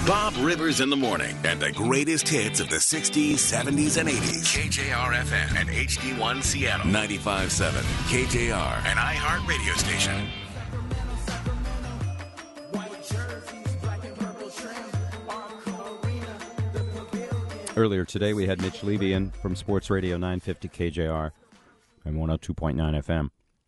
Bob Rivers in the morning and the greatest hits of the 60s, 70s, and 80s. KJR-FM and HD1 Seattle. 95.7 KJR, an iHeart radio station. Earlier today, we had Mitch Levy in from Sports Radio 950 KJR and 102.9 FM.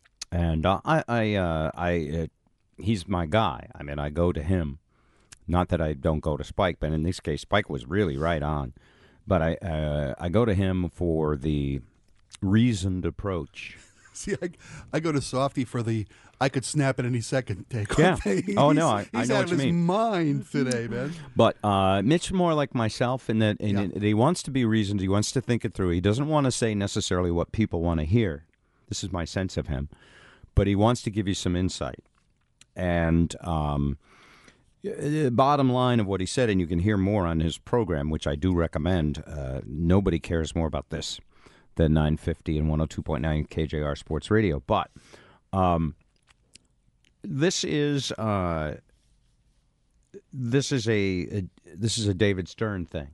And he's my guy. I mean, I go to him. Not that I don't go to Spike, but in this case, Spike was really right on. But I go to him for the reasoned approach. See, I go to Softy for the I could snap at any second take. Yeah. Oh, no, I know what you mean. He's out of his mind today, man. But Mitch more like myself in that he wants to be reasoned. He wants to think it through. He doesn't want to say necessarily what people want to hear. This is my sense of him. But he wants to give you some insight. And bottom line of what he said, and you can hear more on his program, which I do recommend. Nobody cares more about this than 950 and 102.9 KJR Sports Radio. But this is a David Stern thing.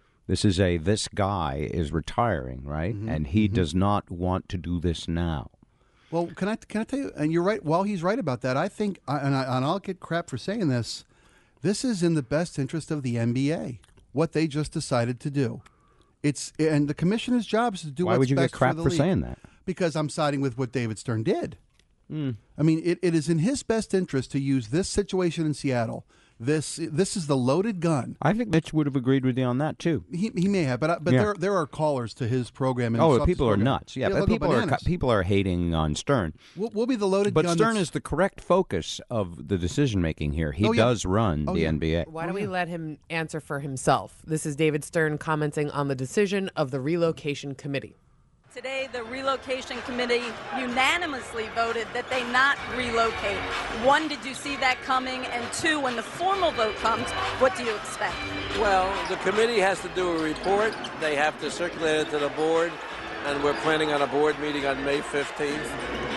This guy is retiring, right? Mm-hmm. And he does not want to do this now. Well, can I tell you? And you're right. While he's right about that, I think, and I'll get crap for saying this. This is in the best interest of the NBA. What they just decided to do. And the commissioner's job is to do what's best for the league. Why would you get crap for saying that? Because I'm siding with what David Stern did. I mean, it is in his best interest to use this situation in Seattle. This is the loaded gun. I think Mitch would have agreed with you on that too. He may have, but yeah. there are callers to his program. And people are nuts. Yeah, but people are hating on Stern. We'll be the loaded gun. But Stern is the correct focus of the decision making here. He does run the NBA. Why don't we let him answer for himself? This is David Stern commenting on the decision of the relocation committee. Today, the relocation committee unanimously voted that they not relocate. One, did you see that coming? And two, when the formal vote comes, what do you expect? Well, the committee has to do a report. They have to circulate it to the board, and we're planning on a board meeting on May 15th.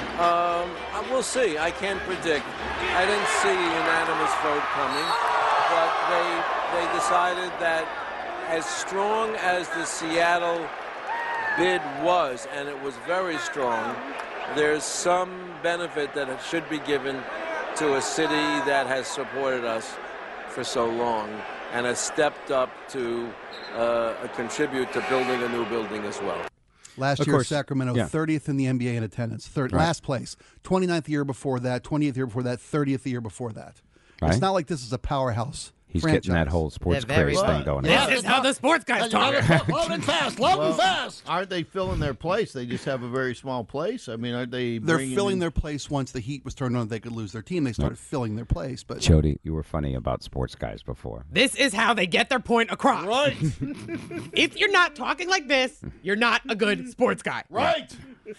We'll see. I can't predict. I didn't see a unanimous vote coming, but they decided that as strong as the Seattle bid was, and it was very strong, there's some benefit that it should be given to a city that has supported us for so long and has stepped up to contribute to building a new building as well. Last year, Sacramento, 30th in the NBA in attendance. Last place. 29th year before that, 20th year before that, 30th year before that. Right. It's not like this is a powerhouse. He's franchise. Getting that whole sports craze thing going. This is how the sports guys talk. Loud and fast, and fast. Aren't they filling their place? They just have a very small place. I mean, aren't they? They're filling their place once the heat was turned on. They could lose their team. They started filling their place. But Jody, you were funny about sports guys before. This is how they get their point across. Right. If you're not talking like this, you're not a good sports guy. Right.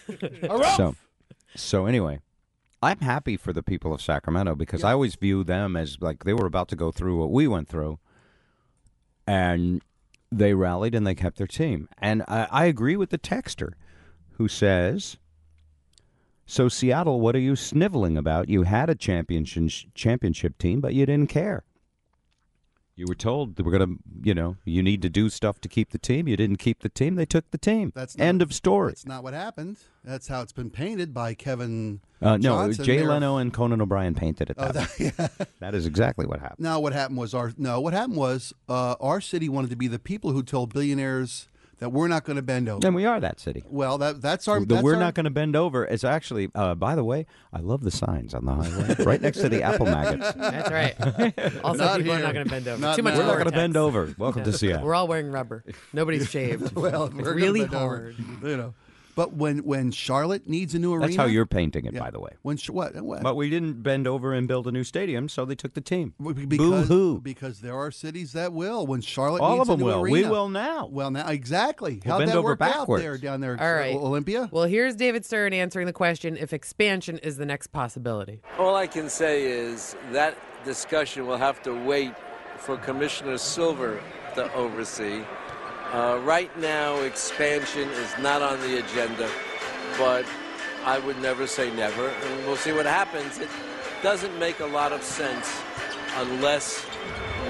So anyway. I'm happy for the people of Sacramento because I always view them as like they were about to go through what we went through, and they rallied and they kept their team. And I agree with the texter who says, so Seattle, what are you sniveling about? You had a championship team, but you didn't care. You were told that we're going to, you need to do stuff to keep the team. You didn't keep the team. They took the team. End of story. That's not what happened. That's how it's been painted by Kevin No, Johnson. Jay Leno and Conan O'Brien painted it that way. That is exactly what happened. No, what happened was our city wanted to be the people who told billionaires that we're not going to bend over. And we are that city. Well, that's our... we're not going to bend over. It's actually, by the way, I love the signs on the highway. Right next to the apple maggots. That's right. Also, people are not going to bend over. Too much We're not going to bend over. Welcome to Seattle. We're all wearing rubber. Nobody's shaved. Well, it's really hard. But when Charlotte needs a new arena... That's how you're painting it, by the way. What? But we didn't bend over and build a new stadium, so they took the team. Boo-hoo. Because there are cities that will. When Charlotte all needs of them a new will. arena. We will now. Well, now, exactly. We'll How'd bend that over work backwards. out there, down there all right. Olympia? Well, here's David Stern answering the question if expansion is the next possibility. All I can say is that discussion will have to wait for Commissioner Silver to oversee. Right now, expansion is not on the agenda. But I would never say never, and we'll see what happens. It doesn't make a lot of sense unless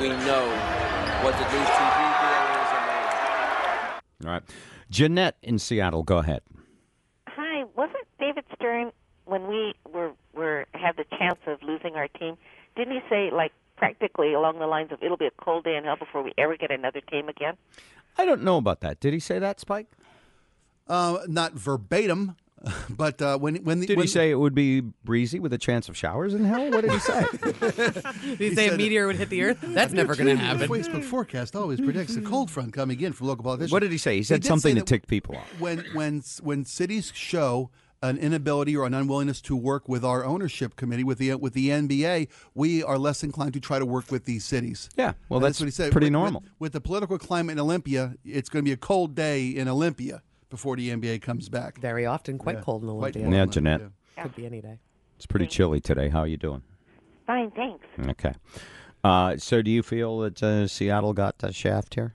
we know what the News TV deal is and all. All right. Jeanette in Seattle, go ahead. Hi, wasn't David Stern, when we had the chance of losing our team, didn't he say, like, practically along the lines of it'll be a cold day in hell before we ever get another team again? I don't know about that. Did he say that, Spike? Not verbatim, but Did he say it would be breezy with a chance of showers in hell? What did he say? Did he say a meteor would hit the earth? That's never going to happen. The Facebook forecast always predicts a cold front coming in from local politicians. What did he say? He said did something say that ticked people off. When cities show an inability or an unwillingness to work with our ownership committee, with the NBA, we are less inclined to try to work with these cities. Yeah, well, And that's what he said. pretty With- normal. With the political climate in Olympia, it's going to be a cold day in Olympia before the NBA comes back. Very often quite cold in Quite Olympia. cold. Yeah, Jeanette. Could be any day. It's pretty chilly today. How are you doing? Fine, thanks. Okay. So do you feel that Seattle got the shaft here?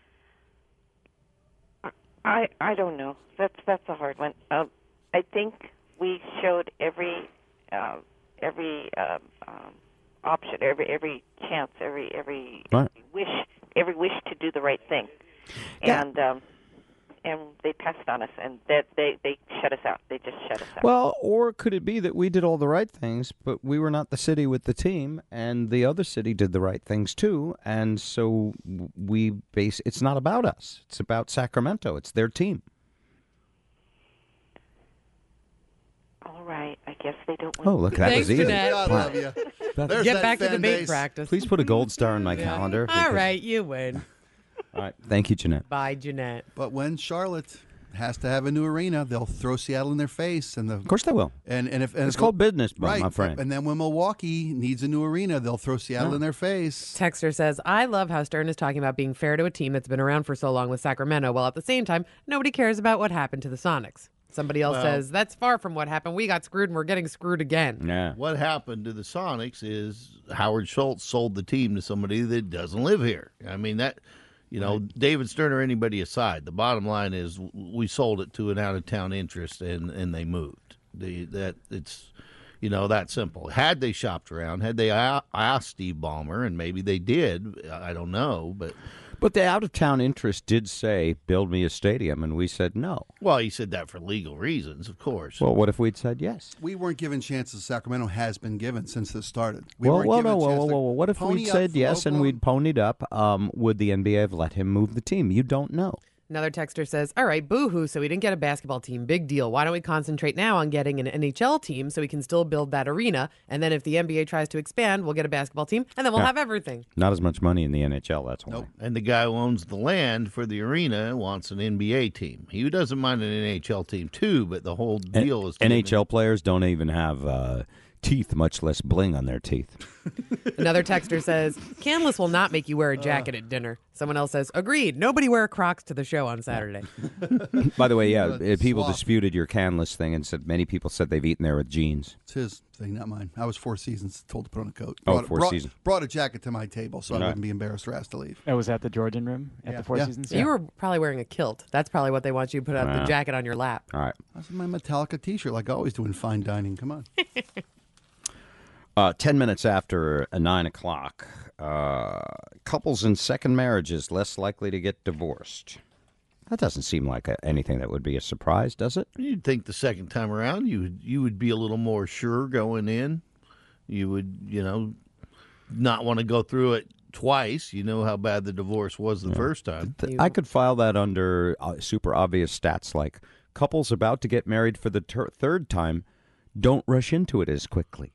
I don't know. That's a hard one. I think we showed every option, every chance, every Right. wish to do the right thing, Yeah. and they passed on us, and that they shut us out. They just shut us out. Well, or could it be that we did all the right things, but we were not the city with the team, and the other city did the right things too, and so it's not about us. It's about Sacramento. It's their team. All right, I guess they don't win. Oh, look, that Thanks, was easy. Jeanette. God love you. There's Get that back to fan debate base. practice. Please put a gold star on my calendar. All because- right, you win. All right. Thank you, Jeanette. Bye, Jeanette. But when Charlotte has to have a new arena, they'll throw Seattle in their face, and Of course they will. if It's called business, right, my friend. And then when Milwaukee needs a new arena, they'll throw Seattle in their face. Texter says, I love how Stern is talking about being fair to a team that's been around for so long with Sacramento, while at the same time, nobody cares about what happened to the Sonics. Somebody else says, that's far from what happened. We got screwed and we're getting screwed again. Yeah. What happened to the Sonics is Howard Schultz sold the team to somebody that doesn't live here. I mean, that, David Stern or anybody aside, the bottom line is we sold it to an out-of-town interest and they moved. It's that simple. Had they shopped around, had they asked Steve Ballmer, and maybe they did, I don't know, But the out-of-town interest did say, build me a stadium, and we said no. well, he said that for legal reasons, of course. Well, what if we'd said yes? We weren't given chances. Sacramento has been given since this started. Well, what if we'd said yes and we'd ponied up? Would the NBA have let him move the team? You don't know. Another texter says, all right, boo-hoo, so we didn't get a basketball team. Big deal. Why don't we concentrate now on getting an NHL team so we can still build that arena? And then if the NBA tries to expand, we'll get a basketball team, and then we'll have everything. Not as much money in the NHL, that's why. Nope. And the guy who owns the land for the arena wants an NBA team. He doesn't mind an NHL team too, but the whole deal is NHL players don't even have teeth, much less bling on their teeth. Another texter says, Canlis will not make you wear a jacket at dinner. Someone else says, agreed. Nobody wear Crocs to the show on Saturday. By the way, people Swap. disputed your Canlis thing and said many people said they've eaten there with jeans. It's his thing, not mine. I was 4 seasons told to put on a coat. Oh, Four Seasons. Brought a jacket to my table so I Right. wouldn't be embarrassed or asked to leave. Oh, was that the Georgian room at the Four Yeah. Seasons? You were probably wearing a kilt. That's probably what they want you to put up the jacket on your lap. All right. I was in my Metallica T-shirt like I always do in fine dining. Come on. 10 minutes after 9 o'clock, couples in second marriages less likely to get divorced. That doesn't seem like anything that would be a surprise, does it? You'd think the second time around you would be a little more sure going in. You would, not want to go through it twice. You know how bad the divorce was the first time. I could file that under super obvious stats like couples about to get married for the third time don't rush into it as quickly.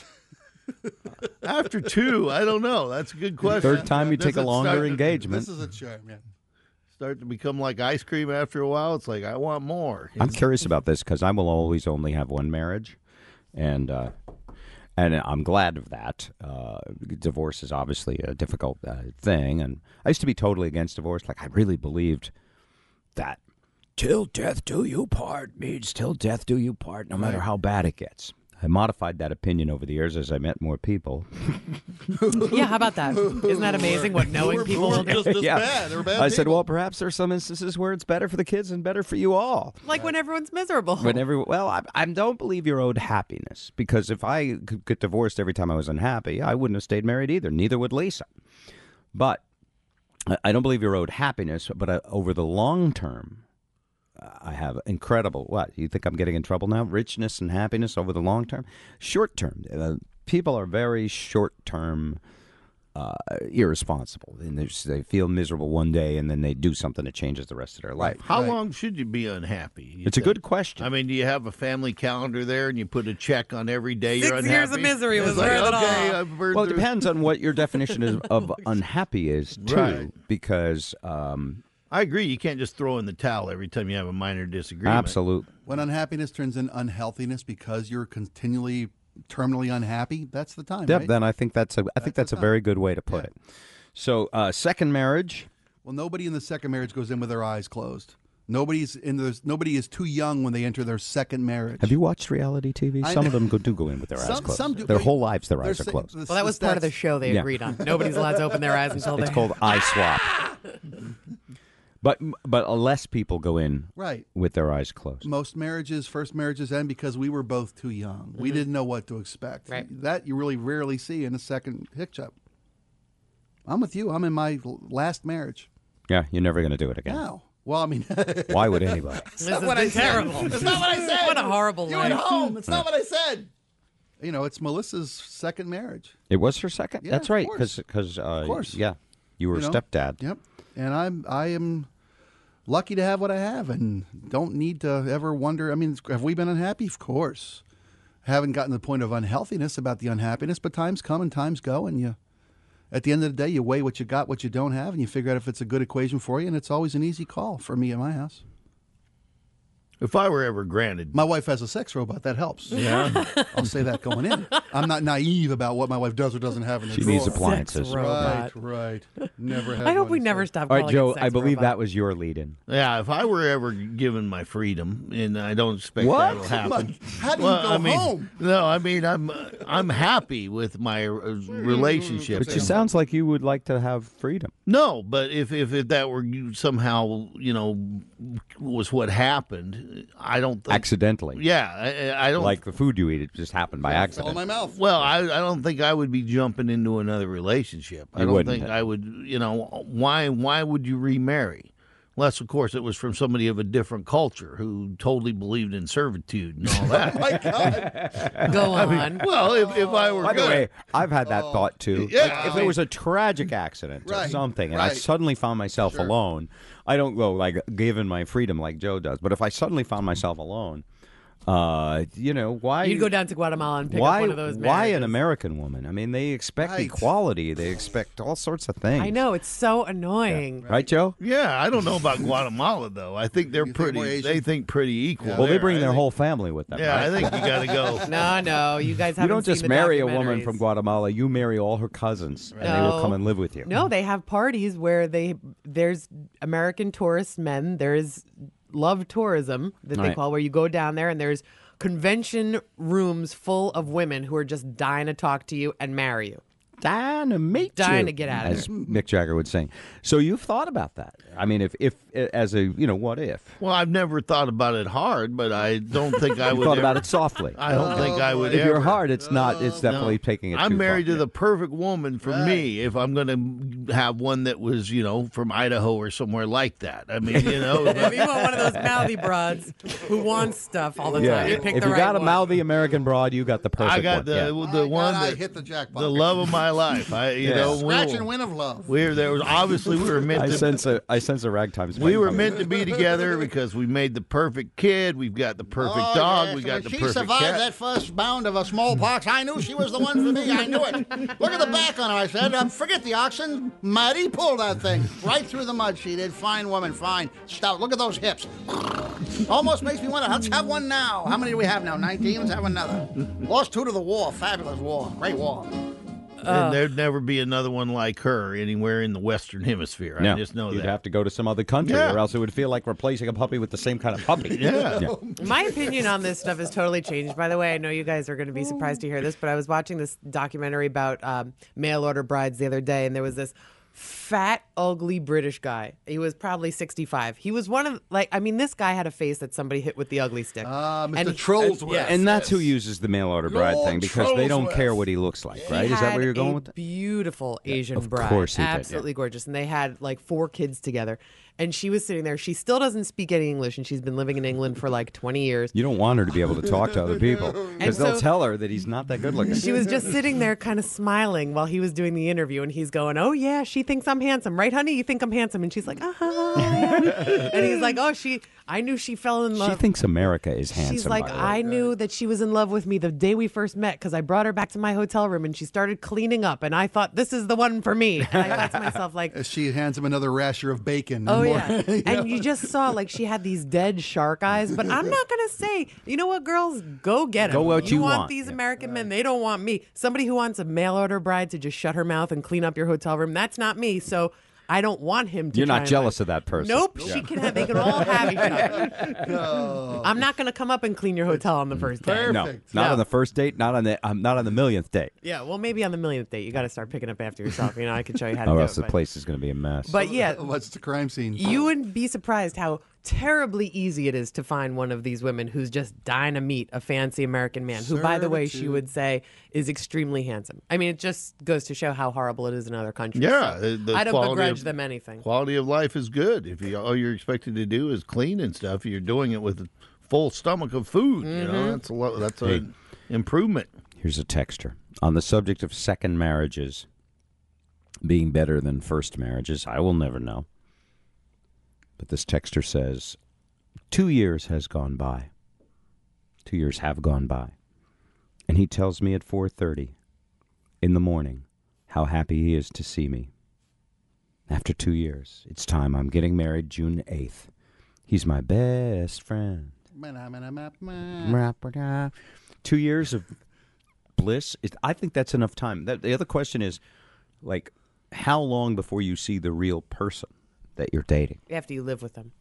After 2, I don't know. That's a good question. Third time you take a Does it longer start to- engagement. This is a charm, yeah. Start to become like ice cream after a while. It's like, I want more. I'm curious about this because I will always only have one marriage, and I'm glad of that. Divorce is obviously a difficult thing, and I used to be totally against divorce. Like I really believed that "till death do you part" means till death do you part, no matter how bad it gets. I modified that opinion over the years as I met more people. Yeah, how about that? Isn't that amazing what knowing people will do? just as bad. They're bad I said, people. well, perhaps there are some instances where it's better for the kids and better for you all. Like when everyone's miserable. I don't believe you're owed happiness, because if I could get divorced every time I was unhappy, I wouldn't have stayed married either. Neither would Lisa. But I don't believe you're owed happiness, but over the long term, I have incredible, what, you think I'm getting in trouble now? Richness and happiness over the long term? Short term. People are very short term irresponsible. And they feel miserable one day and then they do something that changes the rest of their life. How long should you be unhappy? It's a good question. I mean, do you have a family calendar there and you put a check on every day you're 6 unhappy? years of misery was It's like, worth it all. okay, I've burned Well, it through- depends on what your definition of unhappy is, too. Right. Because I agree. You can't just throw in the towel every time you have a minor disagreement. absolutely. When unhappiness turns in unhealthiness because you're continually terminally unhappy, that's the time, Yep, right? then I think that's a very good way to put it. So, second marriage. Well, nobody in the second marriage goes in with their eyes closed. Nobody is too young when they enter their second marriage. Have you watched reality TV? I Some of know. them do go in with their eyes Some closed. do, their but whole lives, their they're eyes are saying- closed. Well, that was part of the show they Yeah. agreed on. Nobody's allowed to open their eyes until It's they called eye swap. But less people go in Right. with their eyes closed. Most marriages, first marriages end because we were both too young. We didn't know what to expect. Right. That you really rarely see in a second hitch-up. I'm with you. I'm in my last marriage. Yeah, you're never going to do it again. No. Well, I mean, Why would anybody? This has been terrible. It's not what I said. What a horrible You went life. home. It's not what I said. You know, it's Melissa's second marriage. It was her second? Yeah, That's of right. course. Because Of course. yeah, you were You know? stepdad. Yep. And I am lucky to have what I have and don't need to ever wonder. I mean, have we been unhappy? Of course. Haven't gotten to the point of unhealthiness about the unhappiness, but times come and times go, and you, at the end of the day, you weigh what you got, what you don't have, and you figure out if it's a good equation for you, and it's always an easy call for me at my house. If I were ever granted, My wife has a sex robot. That helps. yeah, I'll say that going in. I'm not naive about what my wife does or doesn't have in the She drawer. needs appliances. Sex robot. Right. Never had I hope one, we so- never stop All calling right, Joe, it sex I believe robot. that was your lead-in. yeah. If I were ever given my freedom, and I don't expect What? that'll happen. How do you Well, go I mean, home? No, I mean I'm happy with my relationship. But it sounds like you would like to have freedom. No, but if that were somehow was what happened, I don't think. Accidentally. Yeah, I don't Like the food you eat, it just happened by Fell in accident. my mouth. Well, I don't think I would be jumping into another relationship. I You don't wouldn't. think I would. Why would you remarry? Unless, of course, it was from somebody of a different culture who totally believed in servitude and all that. My God. Go on. Well, if I were By the good, way, I've had that thought too. Yeah, Like, if there was a tragic accident or Right, something, and I right. suddenly found myself alone, I don't go like given my freedom like Joe does. But if I suddenly found myself alone, why You'd go down to Guatemala and pick why up one of those why an marriages. American woman? I mean, they expect Right. equality. They expect all sorts of things. I know, it's so annoying. right, Joe? yeah, I don't know about Guatemala though. I think they're You think more pretty. Asian? They think pretty equal. Well, they there. bring I their think- whole family with them. Yeah, right? I think you got to go. No, you guys You haven't don't seen just the marry a woman documentaries. from Guatemala. You marry all her cousins, and they will No. come and live with you. No, they have parties where there's American tourist men. There's love tourism that they Right. call, where you go down there and there's convention rooms full of women who are just dying to talk to you and marry you. Dying to meet Dying you, to get out of as Mick Jagger would sing. So you've thought about that? I mean, if as a what if? Well, I've never thought about it hard, but I don't think I You would. thought about ever- it softly. I don't think I would. If you're ever. hard, it's not. It's definitely taking it. I'm too married far. to the perfect woman for me. If I'm going to have one that was, from Idaho or somewhere like that. I mean, If you want one of those mouthy broads who wants stuff all the Yeah. time, you pick If the you right got a one. mouthy American broad, you got the perfect I got one. Yeah. the one I that hit the jackpot. the love of my life. Scratch and win of love. we were meant I to. sense a ragtime. We were meant to be together because we made the perfect kid. We've got the perfect dog. We got the She perfect survived cat. that first bound of a smallpox. I knew she was the one for me. I knew it. Look at the back on her. I said, forget the oxen. Muddy pulled that thing right through the mud. She did. Fine woman, fine. Stout. Look at those hips. Almost makes me wonder. Let's have one now. How many do we have now? 19. Let's have another. Lost 2 to the war. Fabulous war. Great war. And there'd never be another one like her anywhere in the Western Hemisphere. No, I just know you'd that. have to go to some other country, Yeah. or else it would feel like replacing a puppy with the same kind of puppy. Yeah. My opinion on this stuff has totally changed. By the way, I know you guys are going to be surprised to hear this, but I was watching this documentary about mail order brides the other day, and there was this fat, ugly British guy. He was probably 65. He was one of, this guy had a face that somebody hit with the ugly stick. Mr. Trollsworth. And that's who uses the mail order bride Lord thing, because they don't Trollsworth. care what he looks like, right? He Is that where had you're going a with that? beautiful Asian of bride. course he did, yeah. Absolutely gorgeous. And they had like 4 kids together. And she was sitting there. She still doesn't speak any English, and she's been living in England for like 20 years. You don't want her to be able to talk to other people, because And they'll so- tell her that he's not that good looking. She was just sitting there kind of smiling while he was doing the interview, and he's going, "Oh yeah, she thinks I'm handsome, right, honey? You think I'm handsome?" And she's like, "Uh-huh." And he's like, "Oh, I knew she fell in love." She thinks America is handsome. She's like, by the way. "I knew that she was in love with me the day we first met because I brought her back to my hotel room and she started cleaning up, and I thought this is the one for me." And I thought to myself, like, As she hands him another rasher of bacon. oh and more- yeah. And you just saw like she had these dead shark eyes. But I'm not gonna say, you know what, girls, go get them. Go what you want. these Yeah. American men. They don't want me. Somebody who wants a mail order bride to just shut her mouth and clean up your hotel room. That's not me. So I don't want him to. You're try not and, jealous like- of that person. Nope. Yeah. She can have. They can all have each other. I'm not gonna come up and clean your hotel on the first day. No, Perfect. not No. on the first date, not on the millionth date. Yeah. Well, maybe on the millionth date, you got to start picking up after yourself. You know, I can show you how to Or do else it. the place is going to be a mess. But yeah, What's the crime scene? you would be surprised how terribly easy it is to find one of these women who's just dying to meet a fancy American man, who, by the way, she Servitude. would say is extremely handsome. I mean, it just goes to show how horrible it is in other countries. Yeah, So the I don't quality begrudge of- them anything. Quality of life is good. If all you're expected to do is clean and stuff, you're doing it with a full stomach of food. You know, that's an improvement. Here's a texter. On the subject of second marriages being better than first marriages, I will never know. But this texter says, 2 years has gone by. 2 years have gone by. And he tells me at 4:30 in the morning how happy he is to see me. After 2 years, it's time. I'm getting married June 8th. He's my best friend. 2 years of bliss. I think that's enough time. The other question is, like, how long before you see the real person that you're dating? After you live with them,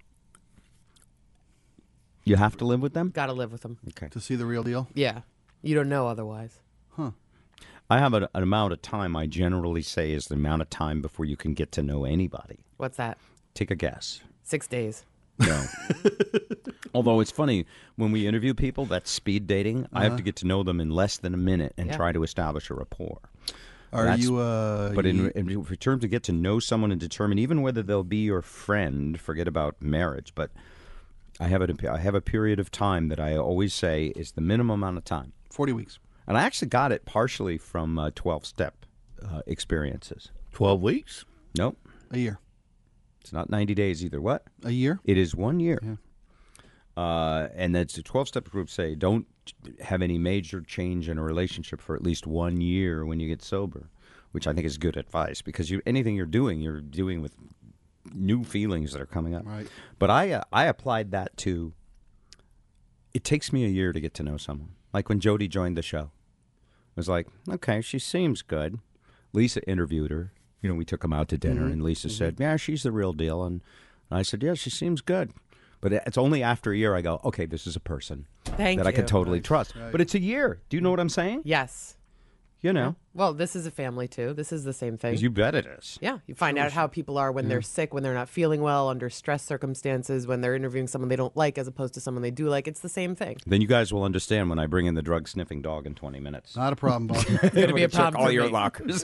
You have to live with them? got to live with them. Okay. To see the real deal? Yeah. You don't know otherwise. I have an amount of time I generally say is the amount of time before you can get to know anybody. What's that? Take a guess. 6 days. No. Although it's funny, when we interview people, that's speed dating. I have to get to know them in less than a minute and Yeah. try to establish a rapport. Are That's- you? But in terms to get to know someone and determine even whether they'll be your friend, forget about marriage. But I have a period of time that I always say is the minimum amount of time, 40 weeks. and I actually got it partially from 12-step experiences. 12 weeks? Nope, A year. it's not 90 days either. What? A year? It is 1 year. And that's the 12-step group say don't have any major change in a relationship for at least 1 year when you get sober, which I think is good advice because anything you're doing with new feelings that are coming up. Right. But I applied that to, it takes me a year to get to know someone. Like when Jody joined the show. It was like, okay, she seems good. Lisa interviewed her. You know, we took them out to dinner, and Lisa said, yeah, she's the real deal. And I said, yeah, she seems good. But it's only after a year I go, okay, this is a person Thank that I you. can totally trust. But it's a year. Do you know what I'm saying? Yes. You know, Well, this is a family too. This is the same thing. 'cause you bet it is. Yeah, you find out how people are when they're sick, when they're not feeling well, under stress circumstances, when they're interviewing someone they don't like as opposed to someone they do like. It's the same thing. Then you guys will understand when I bring in the drug-sniffing dog in 20 minutes. Not a problem, boss. It's going to be a Check problem all for your me. lockers.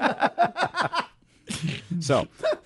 So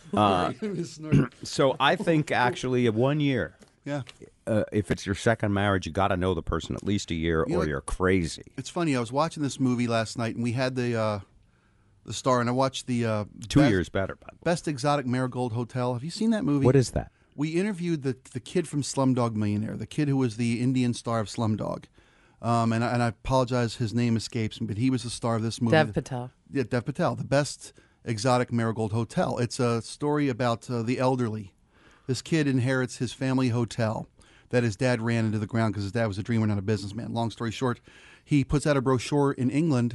I think actually of 1 year. Yeah. If it's your second marriage, you got to know the person at least a year, You know, or you're crazy. It's funny. I was watching this movie last night, and we had the star, and I watched the 2 best, years better, by the way. Best Exotic Marigold Hotel. Have you seen that movie? What is that? We interviewed the kid from Slumdog Millionaire, the kid who was the Indian star of Slumdog. And I apologize, his name escapes me, but he was the star of this movie. Dev Patel. Yeah, Dev Patel, the Best Exotic Marigold Hotel. It's a story about the elderly. This kid inherits his family hotel that his dad ran into the ground because his dad was a dreamer, not a businessman. Long story short, he puts out a brochure in England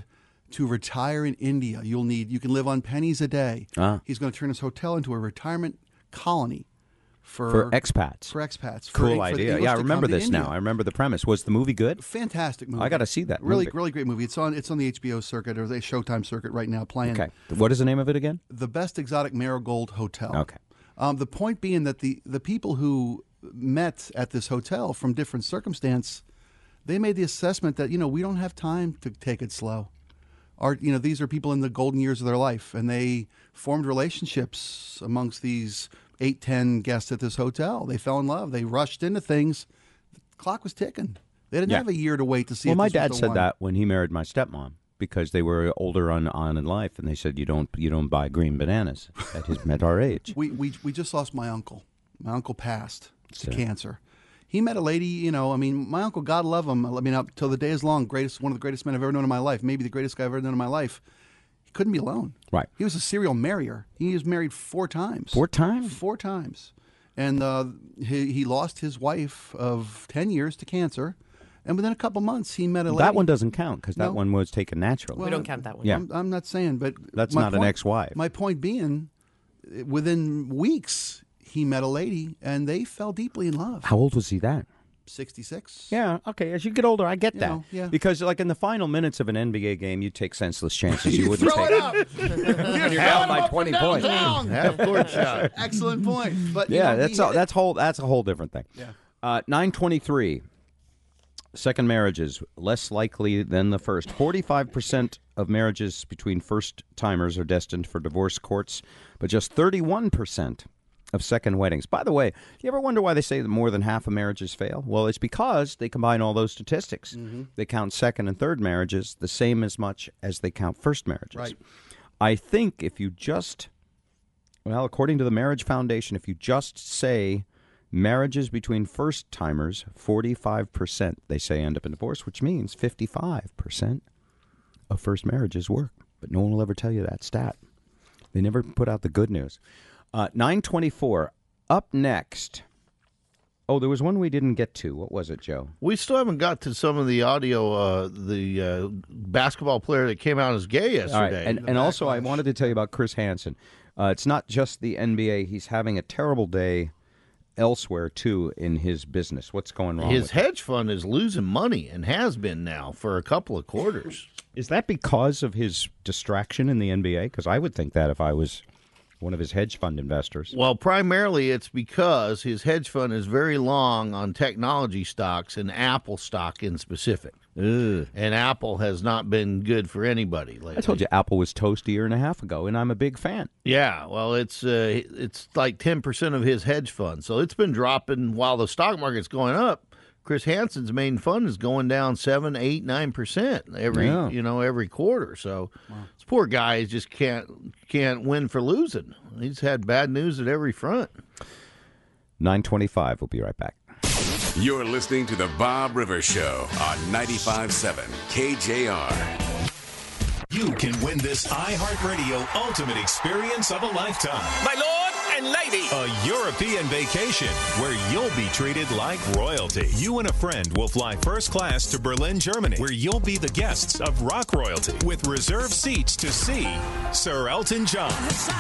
to retire in India. You can live on pennies a day. He's going to turn his hotel into a retirement colony for expats. For expats. Cool idea. Yeah, I remember this now. I remember the premise. Was the movie good? Fantastic movie. I got to see that. Really movie. great movie. It's on the HBO circuit or the Showtime circuit right now playing. Okay. What is the name of it again? The Best Exotic Marigold Hotel. Okay. The point being that the people who met at this hotel from different circumstance, they made the assessment that, we don't have time to take it slow. These are people in the golden years of their life, and they formed relationships amongst these 8-10 guests at this hotel. They fell in love. They rushed into things. The clock was ticking. They didn't have a year to wait to see. Well, if my this was dad the said one. that when he married my stepmom, because they were older on in life, and they said you don't buy green bananas at our age. We just lost my uncle. My uncle passed to cancer. He met a lady, my uncle, God love him. Up till the day is long, one of the greatest men I've ever known in my life, maybe the greatest guy I've ever known in my life. He couldn't be alone. Right. He was a serial marrier. He was married 4 times. 4 times? 4 times. And he lost his wife of 10 years to cancer. And within a couple months, he met a lady. That one doesn't count because that one was taken naturally. We don't count that one. Yeah. I'm not saying, but that's not an ex-wife. My point being, within weeks, he met a lady, and they fell deeply in love. How old was he then? 66. Yeah, okay. As you get older, I get that. Yeah. Because, like, in the final minutes of an NBA game, you take senseless chances. You wouldn't throw take it up. You're down by 20 points. Half court shot. Excellent point. But that's a whole different thing. Yeah. 923. Second marriages less likely than the first. 45% of marriages between first timers are destined for divorce courts, but just 31% of second weddings. By the way, you ever wonder why they say that more than half of marriages fail? Well, it's because they combine all those statistics. Mm-hmm. They count second and third marriages the same as much as they count first marriages. Right. I think if you according to the Marriage Foundation, if you just say marriages between first timers, 45%, they say, end up in divorce, which means 55% of first marriages work. But no one will ever tell you that stat. They never put out the good news. 924. Up next. Oh, there was one we didn't get to. What was it, Joe? We still haven't got to some of the audio, the basketball player that came out as gay yesterday. All right. And also, I wanted to tell you about Chris Hansen. It's not just the NBA. He's having a terrible day elsewhere, too, in his business. What's going wrong His with hedge fund is losing money and has been now for a couple of quarters. Is that because of his distraction in the NBA? Because I would think that if I was one of his hedge fund investors. Well, primarily it's because his hedge fund is very long on technology stocks and Apple stock in specific. Ugh. And Apple has not been good for anybody lately. I told you Apple was toast a year and a half ago, and I'm a big fan. Yeah, well, it's like 10% of his hedge fund. So it's been dropping while the stock market's going up. Chris Hansen's main fund is going down 7, 8, 9% every quarter. So this poor guy just can't win for losing. He's had bad news at every front. 925. We'll be right back. You're listening to the Bob Rivers Show on 95.7 KJR. You can win this iHeartRadio ultimate experience of a lifetime. My lord and lady. A European vacation where you'll be treated like royalty. You and a friend will fly first class to Berlin, Germany, where you'll be the guests of rock royalty with reserved seats to see Sir Elton John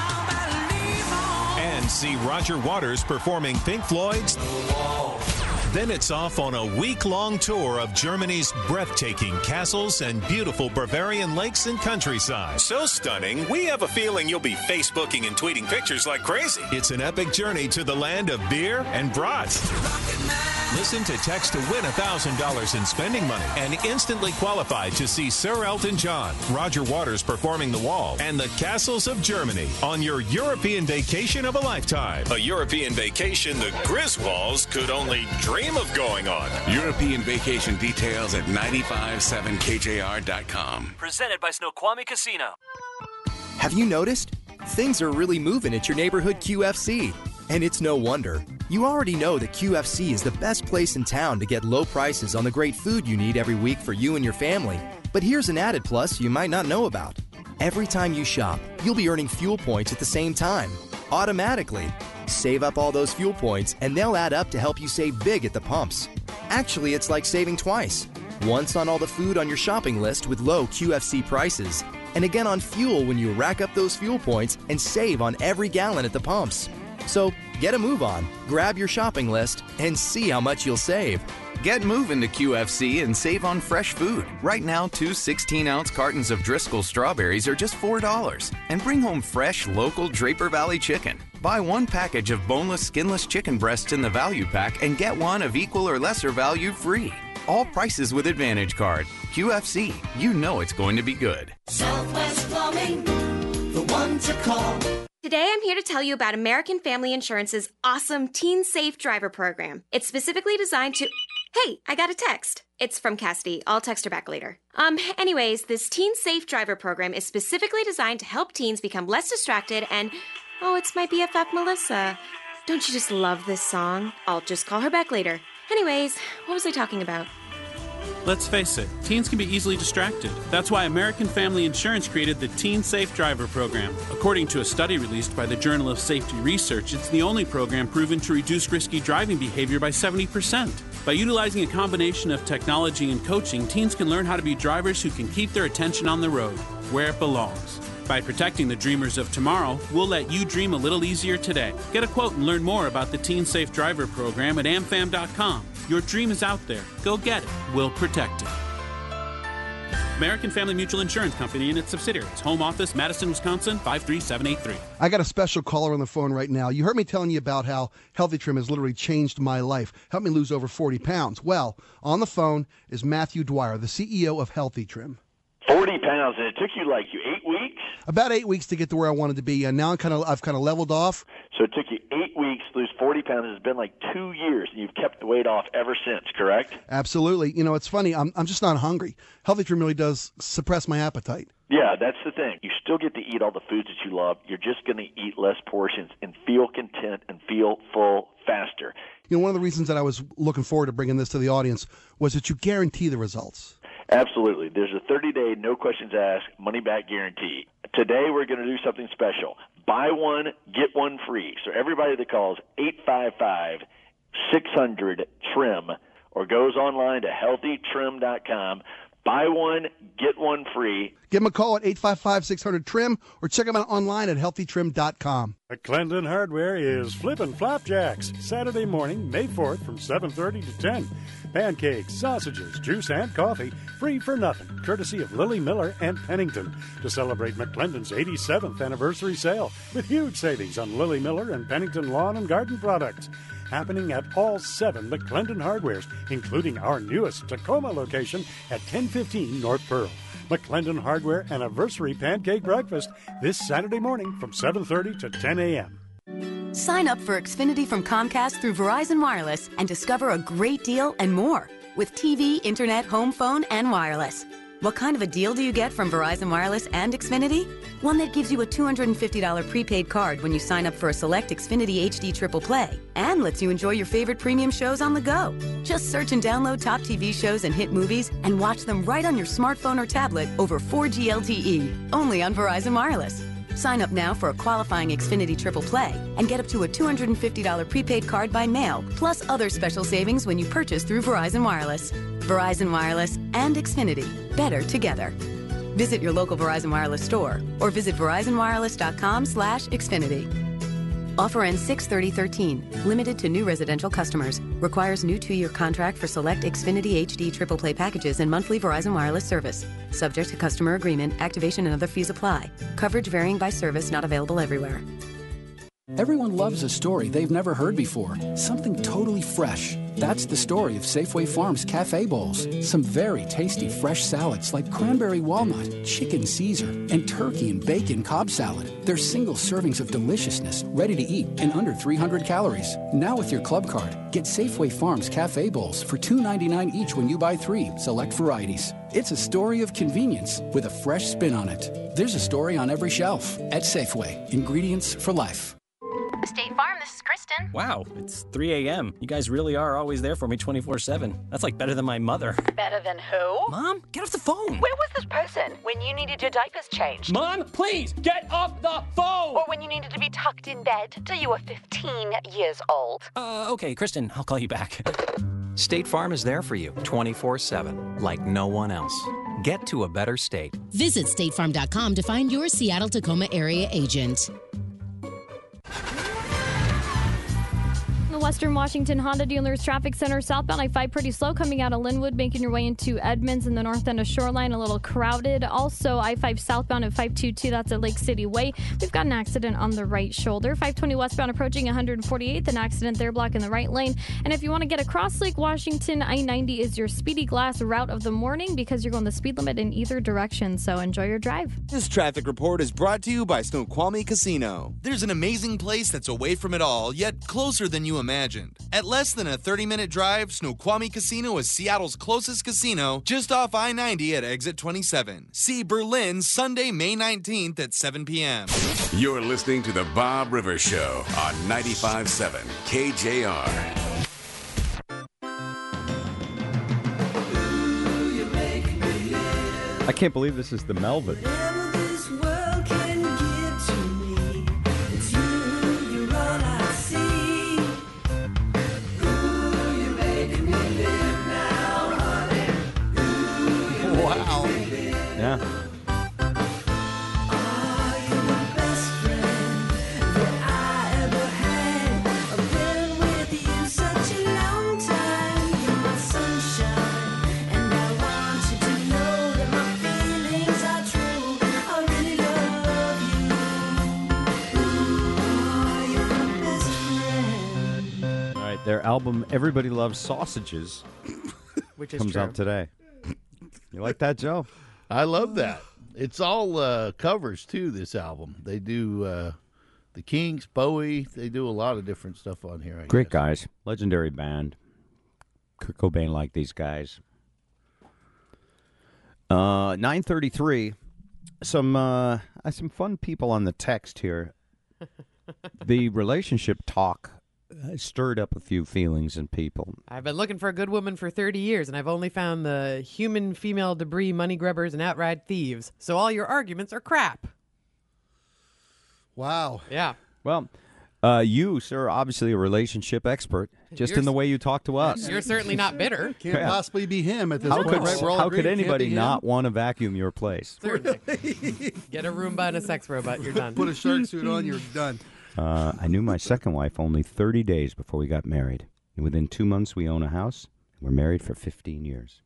and see Roger Waters performing Pink Floyd's The Wall. Then it's off on a week-long tour of Germany's breathtaking castles and beautiful Bavarian lakes and countryside. So stunning, we have a feeling you'll be Facebooking and tweeting pictures like crazy. It's an epic journey to the land of beer and brats. Listen to Text to win $1,000 in spending money and instantly qualify to see Sir Elton John, Roger Waters performing The Wall, and the castles of Germany on your European vacation of a lifetime. A European vacation the Griswolds could only dream of going on. European vacation details at 957kjr.com. Presented by Snoqualmie Casino. Have you noticed? Things are really moving at your neighborhood QFC. And it's no wonder. You already know that QFC is the best place in town to get low prices on the great food you need every week for you and your family. But here's an added plus you might not know about. Every time you shop, you'll be earning fuel points at the same time, automatically. Save up all those fuel points and they'll add up to help you save big at the pumps. Actually, it's like saving twice. Once on all the food on your shopping list with low QFC prices. And again on fuel when you rack up those fuel points and save on every gallon at the pumps. So get a move on, grab your shopping list, and see how much you'll save. Get moving to QFC and save on fresh food. Right now, 2 16-ounce cartons of Driscoll strawberries are just $4. And bring home fresh, local Draper Valley chicken. Buy 1 package of boneless, skinless chicken breasts in the value pack and get 1 of equal or lesser value free. All prices with Advantage Card. QFC, you know it's going to be good. Southwest Plumbing, the one to call. Today, I'm here to tell you about American Family Insurance's awesome Teen Safe Driver program. It's specifically designed to... Hey, I got a text. It's from Cassidy. I'll text her back later. Anyways, this Teen Safe Driver program is specifically designed to help teens become less distracted and... Oh, it's my BFF, Melissa. Don't you just love this song? I'll just call her back later. Anyways, what was I talking about? Let's face it, teens can be easily distracted. That's why American Family Insurance created the Teen Safe Driver program. According to a study released by the Journal of Safety Research, it's the only program proven to reduce risky driving behavior by 70%. By utilizing a combination of technology and coaching, teens can learn how to be drivers who can keep their attention on the road, where it belongs. By protecting the dreamers of tomorrow, we'll let you dream a little easier today. Get a quote and learn more about the Teen Safe Driver program at amfam.com. Your dream is out there. Go get it. We'll protect it. American Family Mutual Insurance Company and its subsidiaries. Home office, Madison, Wisconsin, 53783. I got a special caller on the phone right now. You heard me telling you about how Healthy Trim has literally changed my life, helped me lose over 40 pounds. Well, on the phone is Matthew Dwyer, the CEO of Healthy Trim. 40 pounds, and it took you 8 weeks? About 8 weeks to get to where I wanted to be, and now I've kind of leveled off. So it took you 8 weeks to lose 40 pounds. It's been 2 years, and you've kept the weight off ever since, correct? Absolutely. You know, it's funny. I'm just not hungry. Healthy Trim really does suppress my appetite. Yeah, that's the thing. You still get to eat all the foods that you love. You're just going to eat less portions and feel content and feel full faster. You know, one of the reasons that I was looking forward to bringing this to the audience was that you guarantee the results. Absolutely. There's a 30-day, no questions asked, money-back guarantee. Today we're going to do something special. Buy one, get one free. So everybody that calls 855-600-TRIM or goes online to healthytrim.com, buy one, get one free. Give them a call at 855-600-TRIM or check them out online at healthytrim.com. McClendon Hardware is flipping flapjacks Saturday morning, May 4th from 7:30 to 10. Pancakes, sausages, juice, and coffee, free for nothing, courtesy of Lily Miller and Pennington, to celebrate McClendon's 87th anniversary sale with huge savings on Lily Miller and Pennington lawn and garden products. Happening at all 7 McClendon Hardwares, including our newest Tacoma location at 1015 North Pearl. McClendon Hardware Anniversary Pancake Breakfast this Saturday morning from 7:30 to 10 a.m. Sign up for Xfinity from Comcast through Verizon Wireless and discover a great deal and more with TV, internet, home phone, and wireless. What kind of a deal do you get from Verizon Wireless and Xfinity? One that gives you a $250 prepaid card when you sign up for a select Xfinity HD Triple Play and lets you enjoy your favorite premium shows on the go. Just search and download top TV shows and hit movies and watch them right on your smartphone or tablet over 4G LTE, only on Verizon Wireless. Sign up now for a qualifying Xfinity Triple Play and get up to a $250 prepaid card by mail, plus other special savings when you purchase through Verizon Wireless. Verizon Wireless and Xfinity. Better together. Visit your local Verizon Wireless store or visit verizonwireless.com/Xfinity. Offer ends 6/30/13. Limited to new residential customers. Requires new 2-year contract for select Xfinity HD Triple Play packages and monthly Verizon Wireless service. Subject to customer agreement, activation and other fees apply. Coverage varying by service, not available everywhere. Everyone loves a story they've never heard before. Something totally fresh. That's the story of Safeway Farms Cafe Bowls. Some very tasty fresh salads like cranberry walnut, chicken Caesar, and turkey and bacon Cobb salad. They're single servings of deliciousness, ready to eat, and under 300 calories. Now with your club card, get Safeway Farms Cafe Bowls for $2.99 each when you buy 3 select varieties. It's a story of convenience with a fresh spin on it. There's a story on every shelf at Safeway. Ingredients for life. State Farm, this is Kristen. Wow, it's 3 a.m. You guys really are always there for me 24/7. That's like better than my mother. Better than who? Mom, get off the phone. Where was this person when you needed your diapers changed? Mom, please, get off the phone! Or when you needed to be tucked in bed till you were 15 years old? Okay, Kristen, I'll call you back. State Farm is there for you 24/7, like no one else. Get to a better state. Visit statefarm.com to find your Seattle-Tacoma area agent. The Western Washington Honda Dealers Traffic Center southbound I-5 pretty slow coming out of Linwood, making your way into Edmonds in the north end of Shoreline, a little crowded. Also I-5 southbound at 522, that's at Lake City Way. We've got an accident on the right shoulder. 520 westbound approaching 148th, an accident there blocking the right lane. And if you want to get across Lake Washington, I-90 is your speedy glass route of the morning because you're going the speed limit in either direction. So enjoy your drive. This traffic report is brought to you by Snoqualmie Casino. There's an amazing place that's away from it all, yet closer than you imagined. At less than a 30-minute drive, Snoqualmie Casino is Seattle's closest casino, just off I-90 at exit 27. See Berlin Sunday, May 19th at 7 p.m. You're listening to The Bob Rivers Show on 95.7 KJR. I can't believe this is the Melvin. Wow. Yeah. All right, their album "Everybody Loves Sausages" Which is comes true. out today. You like that, Joe? I love that. It's all covers, too, this album. They do the Kings, Bowie. They do a lot of different stuff on here. Great guys. Legendary band. Kurt Cobain liked these guys. 9:33. Some fun people on the text here. The relationship talk stirred up a few feelings in people. I've been looking for a good woman for 30 years, and I've only found the human female debris, money grubbers, and outright thieves. So all your arguments are crap. Wow. Yeah. Well, you, sir, are obviously a relationship expert, just in the way you talk to us. You're certainly not bitter. Can't possibly be him at this How point, could, right? We're all how agreed could it can't anybody be him. not want to vacuum your place? Certainly. Get a Roomba and a sex robot. You're done. Put a shark suit on, you're done. I knew my second wife only 30 days before we got married. And within 2 months, we own a house. We're married for 15 years.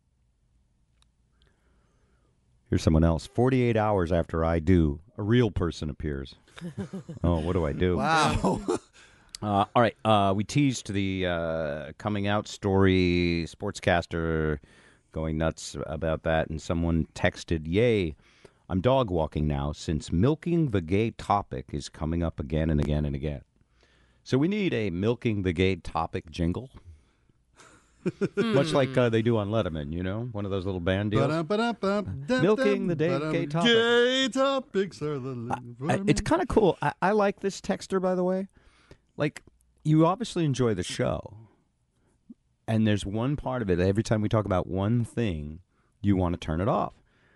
Here's someone else. 48 hours after I do, a real person appears. Oh, what do I do? Wow. All right. We teased the coming out story, sportscaster going nuts about that, and someone texted, "Yay, I'm dog walking now since milking the gay topic is coming up again and again and again." So we need a milking the gay topic jingle. Much like they do on Letterman, you know, one of those little band deals. Milking the gay topic. Gay topics are the It's kind of cool. I like this texter, by the way. Like, you obviously enjoy the show. And there's one part of it, every time we talk about one thing, you want to turn it off.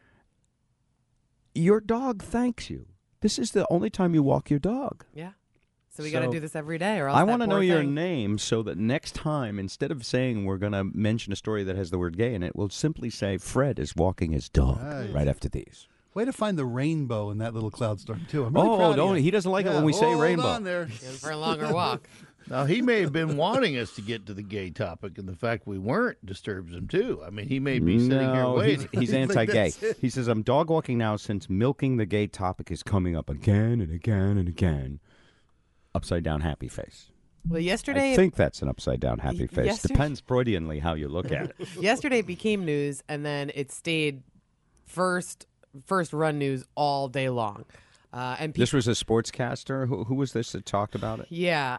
Your dog thanks you. This is the only time you walk your dog. Yeah. So we got to do this every day, or else I want to know your name so that next time, instead of saying we're going to mention a story that has the word gay in it, we'll simply say Fred is walking his dog right after these. Way to find the rainbow in that little cloud storm, too. I'm really proud of you. He doesn't like it when we say rainbow. Hold on there. For a longer walk. Now, he may have been wanting us to get to the gay topic, and the fact we weren't disturbs him, too. I mean, he may be sitting here waiting. He's anti-gay. He says, I'm dog walking now since milking the gay topic is coming up again and again and again. Upside down happy face. Well, yesterday... I think that's an upside down happy face. Yesterday- Depends Freudianly how you look at it. Yesterday it became news, and then it stayed first run news all day long. And This was a sportscaster? Who was this that talked about it? Yeah.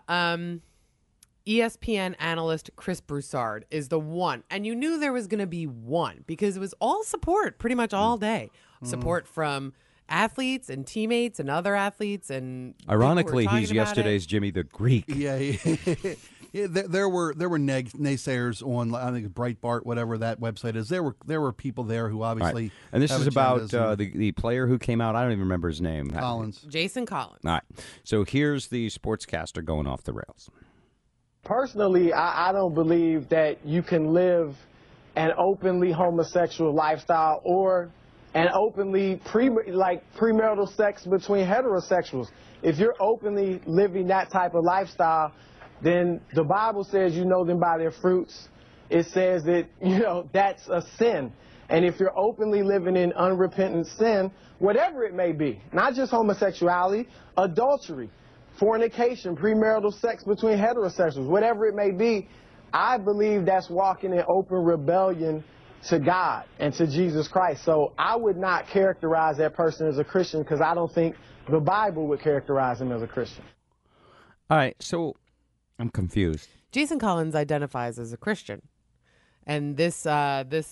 ESPN analyst Chris Broussard is the one. And you knew there was going to be one because it was all support pretty much all day. Support from athletes and teammates and other athletes. And Ironically, people were he's talking about yesterday's Jimmy the Greek. Yeah, yeah, there were naysayers on, I think, Breitbart, whatever that website is. There were people there who obviously. Right. And this have is about agendas and- the player who came out. I don't even remember his name. Collins. Jason Collins. All right. So here's the sportscaster going off the rails. personally, I don't believe that you can live an openly homosexual lifestyle or an openly premarital sex between heterosexuals. If you're openly living that type of lifestyle, then the Bible says you know them by their fruits. It says that, that's a sin. And if you're openly living in unrepentant sin, whatever it may be, not just homosexuality, adultery, fornication, premarital sex between heterosexuals, whatever it may be, I believe that's walking in open rebellion to God and to Jesus Christ. So I would not characterize that person as a Christian because I don't think the Bible would characterize him as a Christian. All right, so I'm confused. Jason Collins identifies as a Christian. And this oh,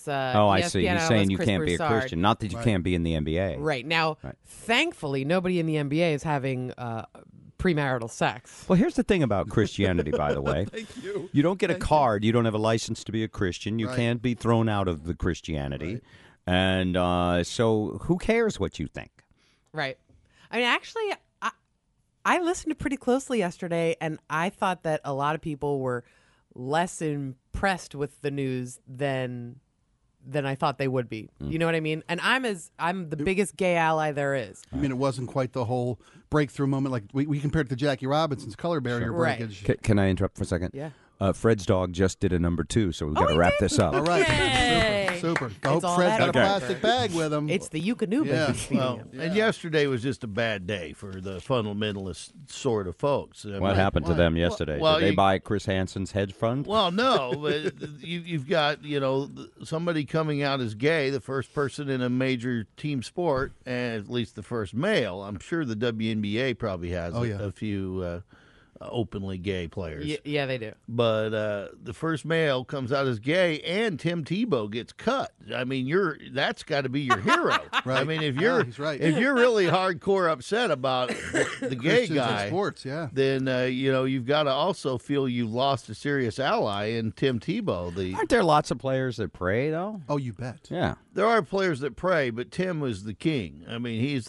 I see. He's saying you can't be a Christian. Not that you can't be in the NBA. Right. Now, thankfully, nobody in the NBA is having premarital sex. Well, here's the thing about Christianity, by the way. Thank you. You don't get a card. You don't have a license to be a Christian. You can't be thrown out of the Christianity. And so who cares what you think? Right. I mean, actually, I listened pretty closely yesterday, and I thought that a lot of people were less impressed with the news than I thought they would be. You know what I mean? And I'm the biggest gay ally there is. I mean, it wasn't quite the whole breakthrough moment. Like we compared it to Jackie Robinson's color barrier breakage. Can I interrupt for a second? Yeah. Fred's dog just did a number 2, so we've got to wrap this up. All right. Yay. Super. I hope Fred's got a plastic bag with him. It's the Yukonuma. Yeah. Well, and yesterday was just a bad day for the fundamentalist sort of folks. What happened to them yesterday? Well, Did they buy Chris Hansen's hedge fund? Well, no. But you've got, somebody coming out as gay, the first person in a major team sport, and at least the first male. I'm sure the WNBA probably has a few openly gay players. Yeah, they do. But the first male comes out as gay, and Tim Tebow gets cut. I mean, that's got to be your hero. Right. I mean, if you're he's right. if you're really hardcore upset about the gay Christians in guy, sports, then you've got to also feel you've lost a serious ally in Tim Tebow. Aren't there lots of players that pray though? Oh, you bet. Yeah. There are players that pray, but Tim was the king. I mean, he's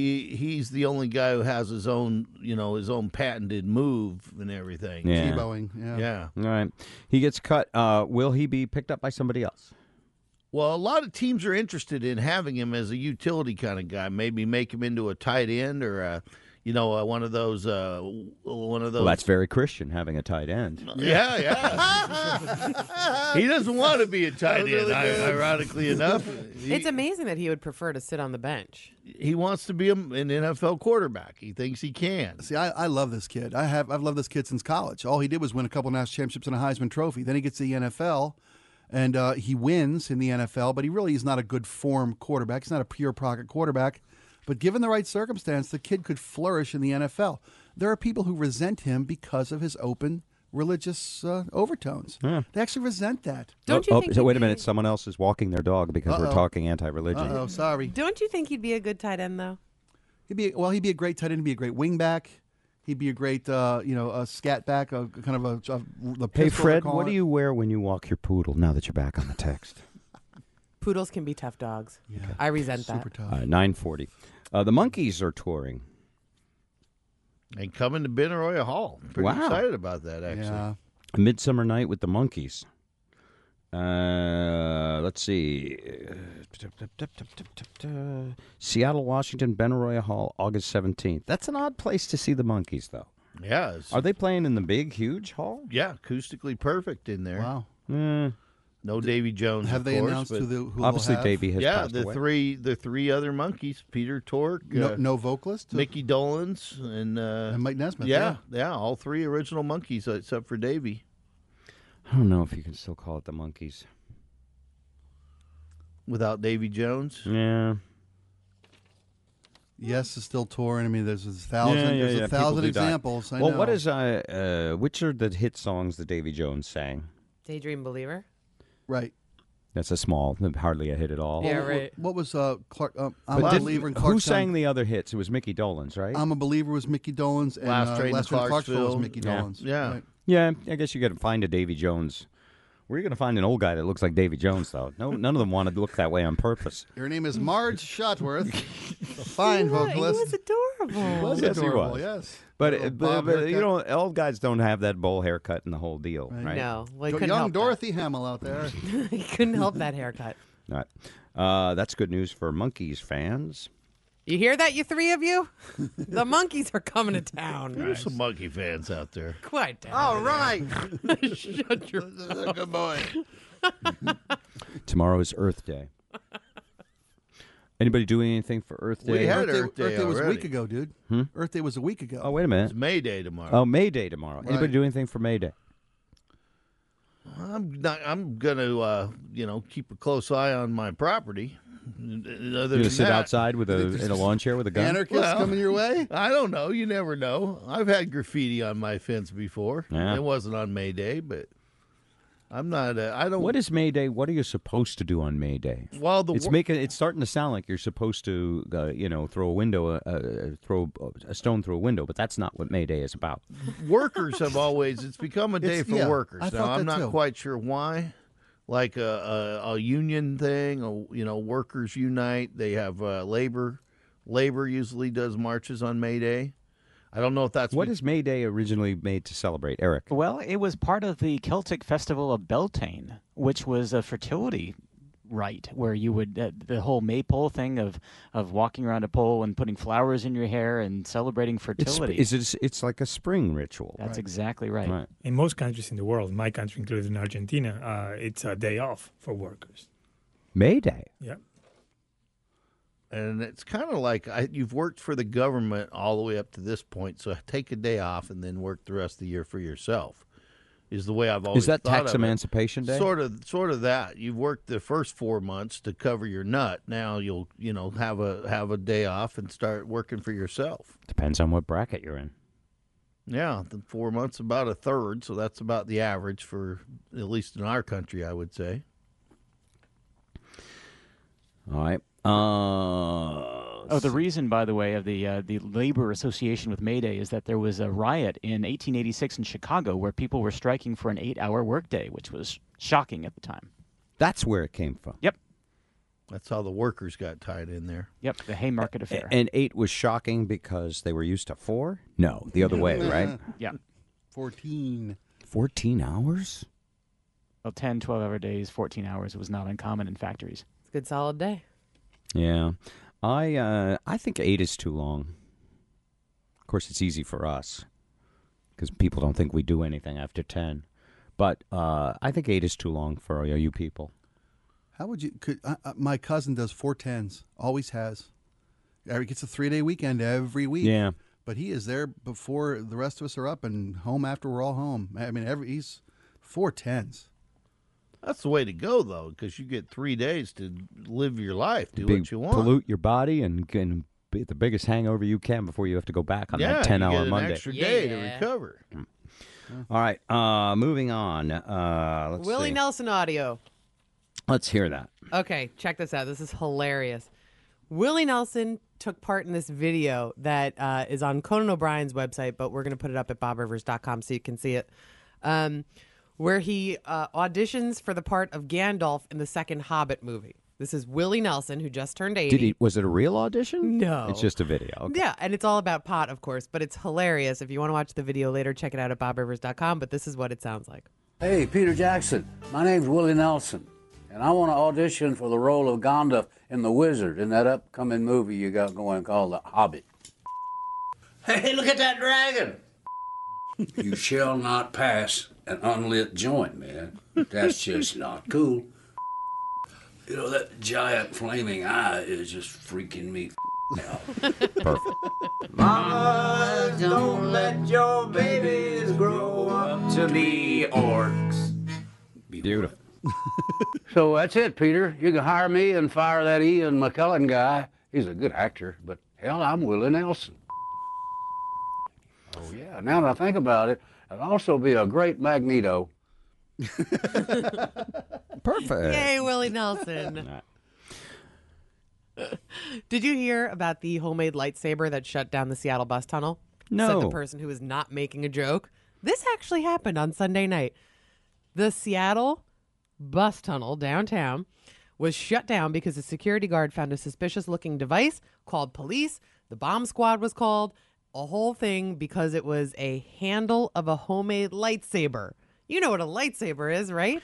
the only guy who has his own patented move and everything. Yeah. Tebowing. Yeah. All right. He gets cut. Will he be picked up by somebody else? Well, a lot of teams are interested in having him as a utility kind of guy. Maybe make him into a tight end or one of those. Well, that's very Christian, having a tight end. Yeah. He doesn't want to be a tight end, ironically enough. It's amazing that he would prefer to sit on the bench. He wants to be an NFL quarterback. He thinks he can. See, I love this kid. I've loved this kid since college. All he did was win a couple national championships and a Heisman Trophy. Then he gets to the NFL, and he wins in the NFL, but he really is not a good form quarterback. He's not a pure pocket quarterback. But given the right circumstance, the kid could flourish in the NFL. There are people who resent him because of his open religious overtones. Yeah. They actually resent that. Don't you think so wait a minute. Someone else is walking their dog because we're talking anti-religion. Oh, sorry. Don't you think he'd be a good tight end, though? He'd be a great tight end. He'd be a great wing back. He'd be a great, a scat back, the Hey, pistol Fred, they call what it. do you wear when you walk your poodle now that you're back on the text? Poodles can be tough dogs. Yeah. I resent that. Super tough. 9:40. The Monkees are touring. And coming to Benaroya Hall. Pretty excited about that, actually. Yeah. A Midsummer Night with the Monkees. Let's see. Seattle, Washington, Benaroya Hall, August 17th. That's an odd place to see the Monkees, though. Yeah. Are they playing in the big, huge hall? Yeah, acoustically perfect in there. Wow. No Davy Jones. Have of they course, announced but who obviously they'll have? Davy has passed away. the three other Monkees, Peter Tork, No vocalist? Mickey Dolenz, and Mike Nesmith. Yeah, all three original Monkees except for Davy. I don't know if you can still call it the Monkees. Without Davy Jones? Yeah. Yes, is still touring. I mean, there's a thousand examples. I know. What is which are the hit songs that Davy Jones sang? Daydream Believer. Right. That's a small, hardly a hit at all. Yeah, right. What was Clark? I'm But a believer in Clarkstown. who sang the other hits? It was Mickey Dolenz, right? I'm a believer was Mickey Dolenz, and Last Train to Last Train to Clarksville was Clarksville. Mickey Dolenz. Yeah. Right. Yeah, I guess you got to find a Davy Jones Where are you going to find an old guy that looks like Davy Jones, though? No, none of them want to look that way on purpose. Her name is Marge Shotworth, a fine vocalist. He was adorable. He was Yes, he adorable, was. yes. But Bob you haircut. know, old guys don't have that bowl haircut and the whole deal, right? No, well, he Go- couldn't young help Dorothy Hamill out there. that. He couldn't help that haircut. All right. That's good news for Monkees fans. You hear that, you three of you? The monkeys are coming to town. There's some monkey fans out there. Quiet down. All right. Shut your mouth. Good boy. Tomorrow is Earth Day. Anybody doing anything for Earth Day? We had Earth Day was a already. week ago, dude. Earth Day was a week ago. Oh, wait a minute. It's May Day tomorrow. Oh, May Day tomorrow. Right. Anybody do anything for May Day? I'm going to, keep a close eye on my property. Other You than gonna sit that, outside with in a lawn chair with a gun? Anarchists coming your way? I don't know. You never know. I've had graffiti on my fence before. Yeah. It wasn't on May Day, but I'm not. I don't. What is May Day? What are you supposed to do on May Day? Well, It's starting to sound like you're supposed to, throw throw a stone through a window, but that's not what May Day is about. workers have always. It's become a day for yeah, workers. I Now thought I'm that not too. quite sure why. Like a union thing, workers unite. They have labor. Labor usually does marches on May Day. I don't know if that's What is May Day originally made to celebrate, Eric? Well, it was part of the Celtic festival of Beltane, which was a fertility rite where you would the whole maypole thing of walking around a pole and putting flowers in your hair and celebrating fertility. It's like a spring ritual. That's exactly right. In most countries in the world, my country included in Argentina, it's a day off for workers. May Day. Yeah. And it's kind of like you've worked for the government all the way up to this point, so take a day off and then work the rest of the year for yourself. Is the way I've always Is that thought Tax of it. Emancipation Day? Sort of that. You've worked the first 4 months to cover your nut. Now you'll have a day off and start working for yourself. Depends on what bracket you're in. Yeah, the 4 months about a third, so that's about the average for at least in our country, I would say. All right. The reason, by the way, of the labor association with May Day is that there was a riot in 1886 in Chicago where people were striking for an 8-hour workday, which was shocking at the time. That's where it came from. Yep. That's how the workers got tied in there. Yep, the Haymarket Affair. And 8 was shocking because they were used to 4? No, the other way, right? Yeah. 14. 14 hours? Well, 10, 12-hour days, 14 hours. It was not uncommon in factories. It's a good solid day. Yeah. I think 8 is too long. Of course, it's easy for us because people don't think we do anything after 10. But I think 8 is too long for you people. How would you? My cousin does 4 10s. Always has. He gets a 3-day weekend every week. Yeah. But he is there before the rest of us are up and home after we're all home. I mean, he's 4 10s. That's the way to go, though, because you get 3 days to live your life, do what you want. Pollute your body and be the biggest hangover you can before you have to go back on that 10-hour you get Monday. an extra day to recover. All right, moving on. Let's Willie see. Nelson audio. Let's hear that. Okay, check this out. This is hilarious. Willie Nelson took part in this video that is on Conan O'Brien's website, but we're going to put it up at bobrivers.com so you can see it, where he auditions for the part of Gandalf in the second Hobbit movie. This is Willie Nelson, who just turned 80. Was it a real audition? No. It's just a video. Okay. Yeah, and it's all about pot, of course, but it's hilarious. If you want to watch the video later, check it out at bobrivers.com, but this is what it sounds like. Hey, Peter Jackson. My name's Willie Nelson, and I want to audition for the role of Gandalf in The Wizard in that upcoming movie you got going called The Hobbit. Hey, look at that dragon! You shall not pass an unlit joint, man. That's just not cool. You know, that giant flaming eye is just freaking me out. Perfect. Mama, don't let your babies grow up to be orcs. Beautiful. So that's it, Peter. You can hire me and fire that Ian McKellen guy. He's a good actor, but hell, I'm Willie Nelson. Oh, yeah. Now that I think about it, I'd also be a great Magneto. Perfect. Yay, Willie Nelson. Did you hear about the homemade lightsaber that shut down the Seattle bus tunnel? No. Said the person who was not making a joke. This actually happened on Sunday night. The Seattle bus tunnel downtown was shut down because a security guard found a suspicious-looking device, called police. The bomb squad was called. A whole thing because it was a handle of a homemade lightsaber. You know what a lightsaber is, right?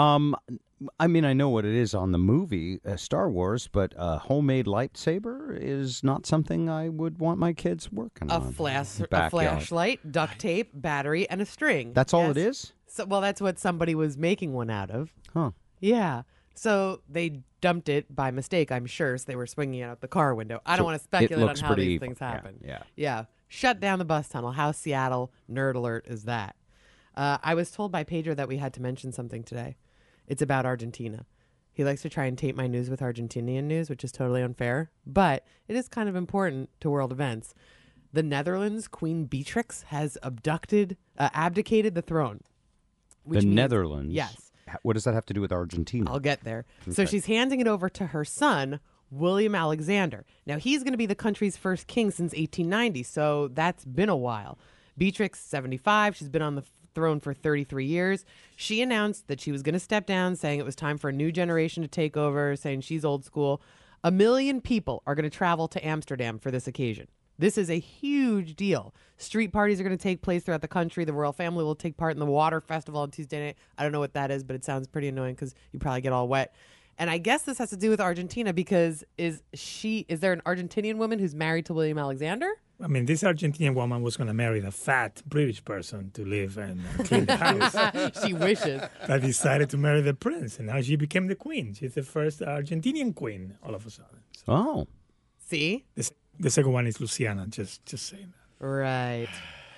I mean, I know what it is on the movie Star Wars, but a homemade lightsaber is not something I would want my kids working on. A flashlight, duct tape, battery, and a string. That's all it is? So, well, that's what somebody was making one out of. Huh. Yeah. So they dumped it by mistake, I'm sure. So they were swinging it out the car window. I don't want to speculate on how these things happen. Yeah. Shut down the bus tunnel. How Seattle nerd alert is that? I was told by Pedro that we had to mention something today. It's about Argentina. He likes to try and taint my news with Argentinian news, which is totally unfair, but it is kind of important to world events. The Netherlands, Queen Beatrix has abdicated the throne. The Netherlands? Yes. What does that have to do with Argentina? I'll get there. Okay. So she's handing it over to her son, William Alexander. Now, he's going to be the country's first king since 1890, so that's been a while. Beatrix, 75. She's been on the throne for 33 years. She announced that she was going to step down, saying it was time for a new generation to take over, saying she's old school. 1 million people are going to travel to Amsterdam for this occasion. This is a huge deal. Street parties are going to take place throughout the country. The royal family will take part in the water festival on Tuesday night. I don't know what that is, but it sounds pretty annoying because you probably get all wet. And I guess this has to do with Argentina because is there an Argentinian woman who's married to William Alexander? I mean, this Argentinian woman was going to marry the fat British person to live and clean the house. She wishes. That decided to marry the prince, and now she became the queen. She's the first Argentinian queen all of a sudden. So oh. See? The second one is Luciana, just saying that. Right.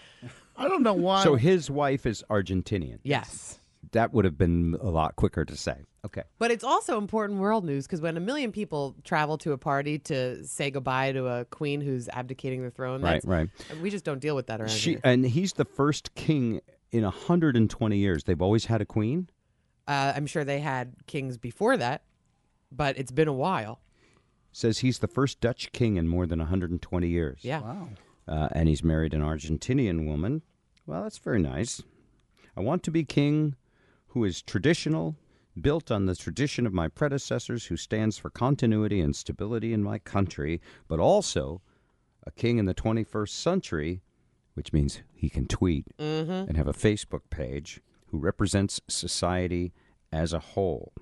I don't know why. So his wife is Argentinian? Yes. That would have been a lot quicker to say. Okay. But it's also important world news because when 1 million people travel to a party to say goodbye to a queen who's abdicating the throne, Right. We just don't deal with that around here. And he's the first king in 120 years. They've always had a queen? I'm sure they had kings before that, but it's been a while. Says he's the first Dutch king in more than 120 years. Yeah. Wow. And he's married an Argentinian woman. Well, that's very nice. I want to be king who is traditional, built on the tradition of my predecessors, who stands for continuity and stability in my country, but also a king in the 21st century, which means he can tweet and have a Facebook page, who represents society as a whole.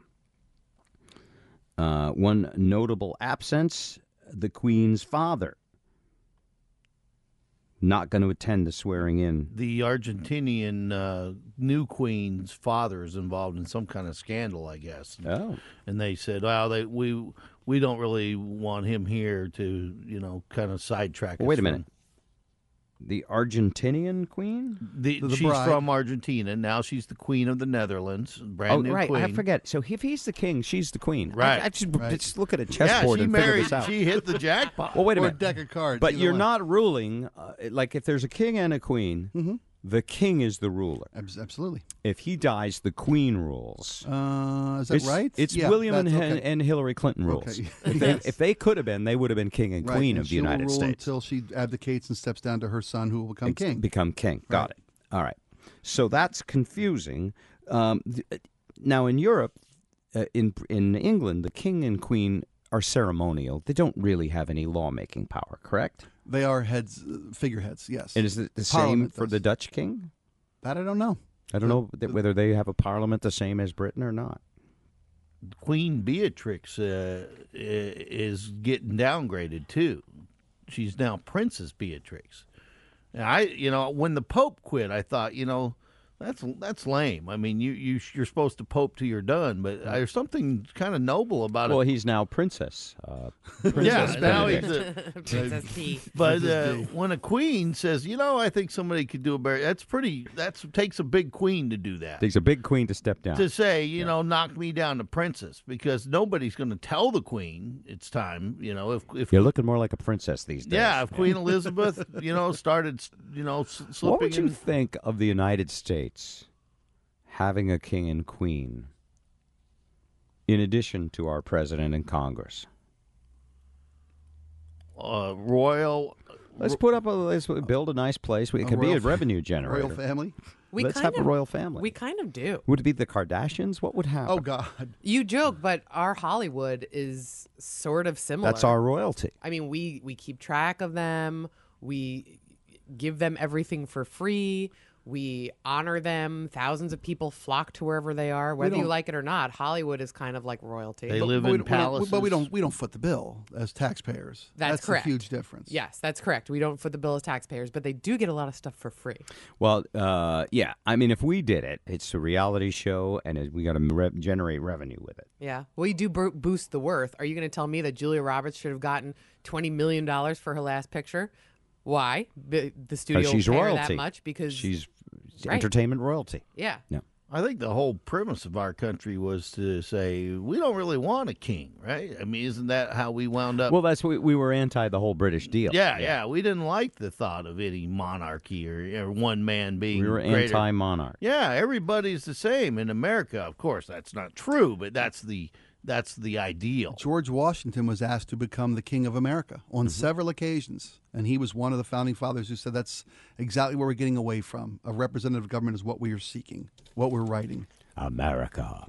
One notable absence, the Queen's father. Not going to attend the swearing in. The Argentinian new queen's father is involved in some kind of scandal, I guess. Oh. And they said, well, we don't really want him here to, kind of sidetrack us. Wait a minute. The Argentinian queen? She's bride. from Argentina. Now she's the queen of the Netherlands. Brand new right. queen. I forget. So if he's the king, she's the queen. Right. I just look at a chessboard she and figure this out. She hit the jackpot. Well, wait a Or a minute. deck of cards. But either you're one. not ruling, like if there's a king and a queen, the king is the ruler. Absolutely. If he dies, the queen rules. Is that right? It's Yeah, William that's okay. and Hillary Clinton rules. Okay. If they could have been, they would have been king and Right, queen and of the she will United rule States. until she abdicates and steps down to her son, who will become king. Become king. Got it. All right. So that's confusing. Now in Europe, in England, the king and queen are ceremonial. They don't really have any lawmaking power, correct? They are figureheads, yes. And is it the same Parliament for does. the Dutch king? That I don't know. I don't know whether they have a parliament the same as Britain or not. Queen Beatrix is getting downgraded too. She's now Princess Beatrix. And when the Pope quit, I thought, that's lame. I mean, you're supposed to pope till you're done, but there's something kind of noble about it. Well, he's now princess. Yeah, now he's Princess P. But when a queen says, I think somebody could do a better, that takes a big queen to do that. Takes a big queen to step down. To say, knock me down to princess, because nobody's going to tell the queen it's time, if You're looking more like a princess these days. Yeah, if Queen Elizabeth, started, slipping What would you in. think of the United States having a king and queen in addition to our president and Congress? Royal Let's build a nice place. It could be a revenue generator. Royal family. Let's have a royal family. We kind of do. Would it be the Kardashians? What would happen? Oh, God. You joke, but our Hollywood is sort of similar. That's our royalty. I mean, we keep track of them. We give them everything for free. We honor them. Thousands of people flock to wherever they are, whether you like it or not. Hollywood is kind of like royalty. They live in palaces. But we don't foot the bill as taxpayers. That's correct. A huge difference. Yes, that's correct. We don't foot the bill as taxpayers, but they do get a lot of stuff for free. Well, yeah. I mean, if we did it, it's a reality show, and we got to generate revenue with it. Yeah. We do boost the worth. Are you going to tell me that Julia Roberts should have gotten $20 million for her last picture? Why? The studio she's will pay her royalty. that much because she's right. entertainment royalty. Yeah. No. I think the whole premise of our country was to say we don't really want a king, right? I mean, isn't that how we wound up? Well, that's we were anti the whole British deal. Yeah. We didn't like the thought of any monarchy or one man being. We were greater. anti-monarch. Yeah, everybody's the same in America. Of course, that's not true, but that's the ideal. George Washington was asked to become the King of America on several occasions, and he was one of the founding fathers who said that's exactly what we're getting away from. A representative government is what we are seeking, what we're writing. America.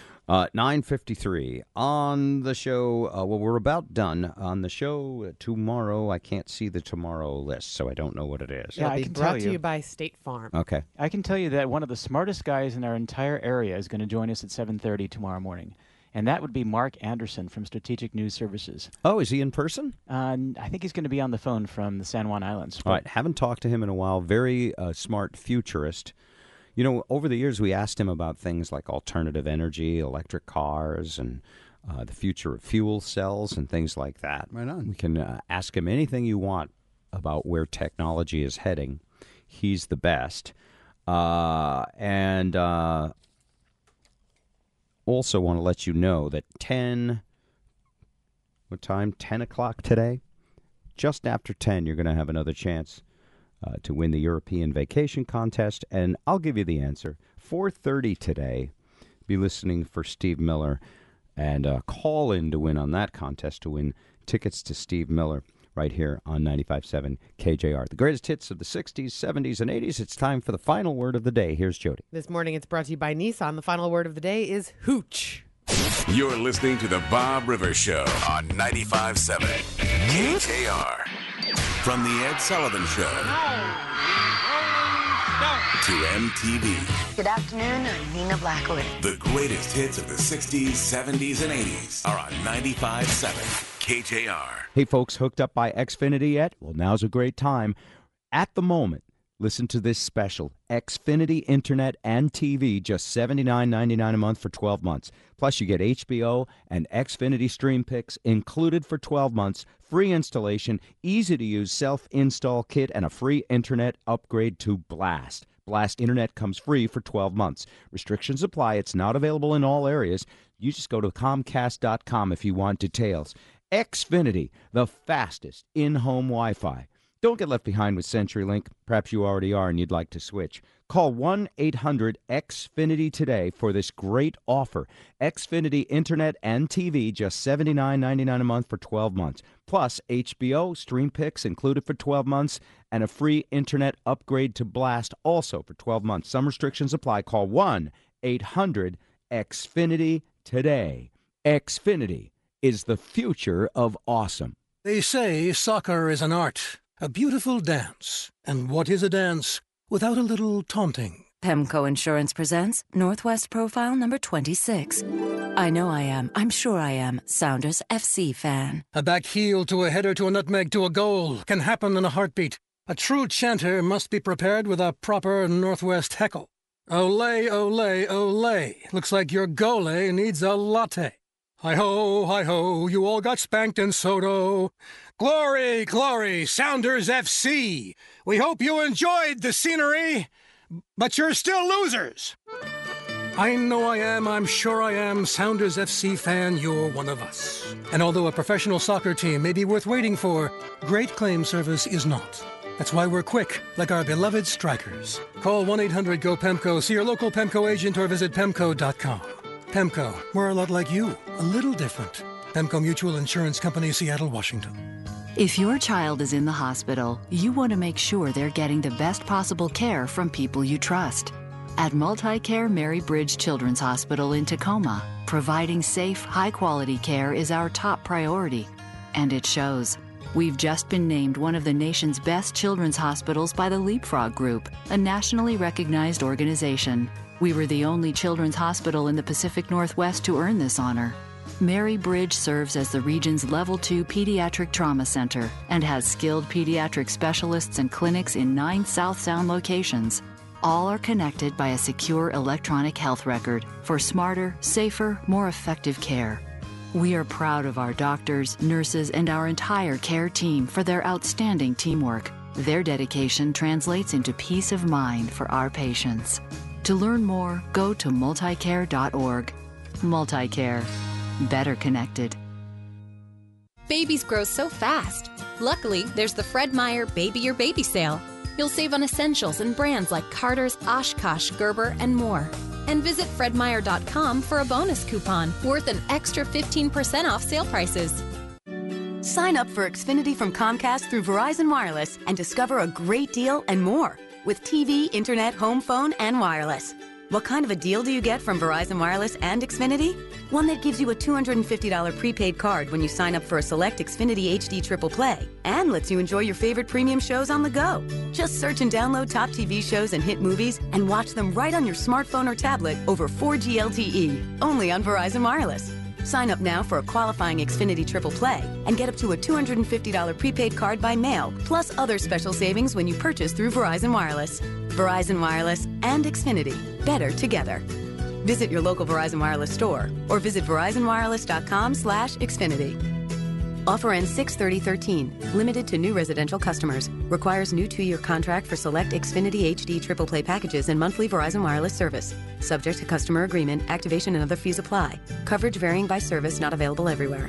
9:53 on the show. Well, we're about done on the show tomorrow. I can't see the tomorrow list, so I don't know what it is. Yeah, I can brought to you by State Farm. Okay. I can tell you that one of the smartest guys in our entire area is going to join us at 7:30 tomorrow morning. And that would be Mark Anderson from Strategic News Services. Oh, is he in person? I think he's going to be on the phone from the San Juan Islands. All right, haven't talked to him in a while. Very smart futurist. You know, over the years we asked him about things like alternative energy, electric cars, and the future of fuel cells and things like that. Right on. We can ask him anything you want about where technology is heading. He's the best. Also want to let you know that 10 o'clock today? Just after 10, you're going to have another chance to win the European Vacation Contest, and I'll give you the answer. 4:30 today, be listening for Steve Miller, and call in to win on that contest to win tickets to Steve Miller right here on 95.7 KJR. The greatest hits of the 60s, 70s, and 80s. It's time for the final word of the day. Here's Jody. This morning it's brought to you by Nissan. The final word of the day is hooch. You're listening to The Bob Rivers Show on 95.7 KJR. From The Ed Sullivan Show to MTV. Good afternoon, I'm Nina Blackwood. The greatest hits of the 60s, 70s, and 80s are on 95.7 KJR. Hey, folks, hooked up by Xfinity yet? Well, now's a great time. At the moment, listen to this special. Xfinity Internet and TV, just $79.99 a month for 12 months. Plus, you get HBO and Xfinity Stream Picks included for 12 months, free installation, easy-to-use self-install kit, and a free Internet upgrade to Blast. Blast Internet comes free for 12 months. Restrictions apply. It's not available in all areas. You just go to Comcast.com if you want details. Xfinity, the fastest in-home Wi-Fi. Don't get left behind with CenturyLink. Perhaps you already are and you'd like to switch. Call 1-800-XFINITY today for this great offer. Xfinity Internet and TV, just $79.99 a month for 12 months. Plus HBO, Stream Picks included for 12 months, and a free Internet upgrade to Blast also for 12 months. Some restrictions apply. Call 1-800-XFINITY today. Xfinity is the future of awesome. They say soccer is an art, a beautiful dance. And what is a dance without a little taunting? PEMCO Insurance presents Northwest Profile number 26. I know I am. I'm sure I am. Sounders FC fan. A back heel to a header to a nutmeg to a goal can happen in a heartbeat. A true chanter must be prepared with a proper Northwest heckle. Olay, olay, olay. Looks like your goalie needs a latte. Hi-ho, you all got spanked in Soto. Glory, glory, Sounders FC. We hope you enjoyed the scenery, but you're still losers. I know I am, I'm sure I am, Sounders FC fan, you're one of us. And although a professional soccer team may be worth waiting for, great claim service is not. That's why we're quick, like our beloved strikers. Call 1-800-GO-PEMCO, see your local PEMCO agent, or visit PEMCO.com. PEMCO, we're a lot like you, a little different. PEMCO Mutual Insurance Company, Seattle, Washington. If your child is in the hospital, you want to make sure they're getting the best possible care from people you trust. At MultiCare Mary Bridge Children's Hospital in Tacoma, providing safe, high-quality care is our top priority. And it shows. We've just been named one of the nation's best children's hospitals by the Leapfrog Group, a nationally recognized organization. We were the only children's hospital in the Pacific Northwest to earn this honor. Mary Bridge serves as the region's Level 2 pediatric trauma center and has skilled pediatric specialists and clinics in 9 South Sound locations. All are connected by a secure electronic health record for smarter, safer, more effective care. We are proud of our doctors, nurses, and our entire care team for their outstanding teamwork. Their dedication translates into peace of mind for our patients. To learn more, go to multicare.org. MultiCare. Better connected. Babies grow so fast. Luckily, there's the Fred Meyer Baby Your Baby sale. You'll save on essentials and brands like Carter's, Oshkosh, Gerber, and more. And visit fredmeyer.com for a bonus coupon worth an extra 15% off sale prices. Sign up for Xfinity from Comcast through Verizon Wireless and discover a great deal and more with TV, internet, home phone, and wireless. What kind of a deal do you get from Verizon Wireless and Xfinity? One that gives you a $250 prepaid card when you sign up for a select Xfinity HD Triple Play and lets you enjoy your favorite premium shows on the go. Just search and download top TV shows and hit movies and watch them right on your smartphone or tablet over 4G LTE, only on Verizon Wireless. Sign up now for a qualifying Xfinity Triple Play and get up to a $250 prepaid card by mail, plus other special savings when you purchase through Verizon Wireless. Verizon Wireless and Xfinity. Better together. Visit your local Verizon Wireless store or visit verizonwireless.com/Xfinity. Offer ends 6/30/13. Limited to new residential customers. Requires new 2-year contract for select Xfinity HD Triple Play packages and monthly Verizon Wireless service. Subject to customer agreement, activation and other fees apply. Coverage varying by service, not available everywhere.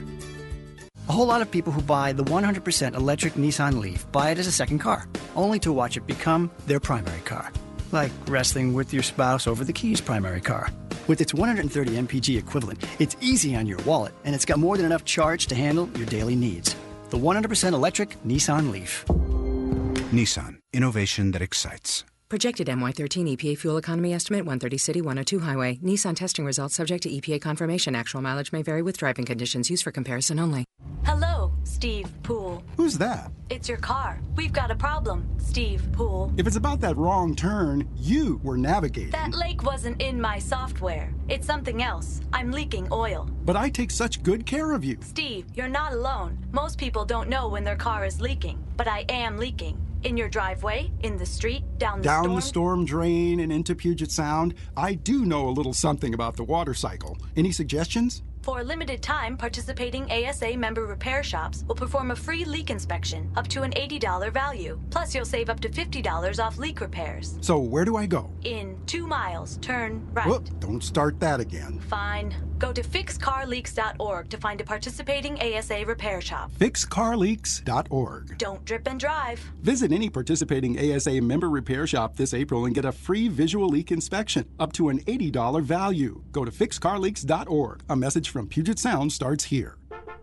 A whole lot of people who buy the 100% electric Nissan Leaf buy it as a second car, only to watch it become their primary car. Like wrestling with your spouse over the Keys primary car. With its 130 mpg equivalent, it's easy on your wallet, and it's got more than enough charge to handle your daily needs. The 100% electric Nissan Leaf. Nissan. Innovation that excites. Projected MY13 EPA fuel economy estimate 130 city 102 highway. Nissan testing results subject to EPA confirmation. Actual mileage may vary with driving conditions. Used for comparison only. Hello, Steve Poole. Who's that? It's your car. We've got a problem, Steve Poole. If it's about that wrong turn, you were navigating. That lake wasn't in my software. It's something else. I'm leaking oil. But I take such good care of you. Steve, you're not alone. Most people don't know when their car is leaking, but I am leaking. In your driveway, in the street, down the storm drain and into Puget Sound. I do know a little something about the water cycle. Any suggestions? For a limited time, participating ASA member repair shops will perform a free leak inspection up to an $80 value. Plus, you'll save up to $50 off leak repairs. So where do I go? In 2 miles, turn right. Whoop, don't start that again. Fine. Go to fixcarleaks.org to find a participating ASA repair shop. Fixcarleaks.org. Don't drip and drive. Visit any participating ASA member repair shop this April and get a free visual leak inspection up to an $80 value. Go to fixcarleaks.org. A message from Puget Sound starts here.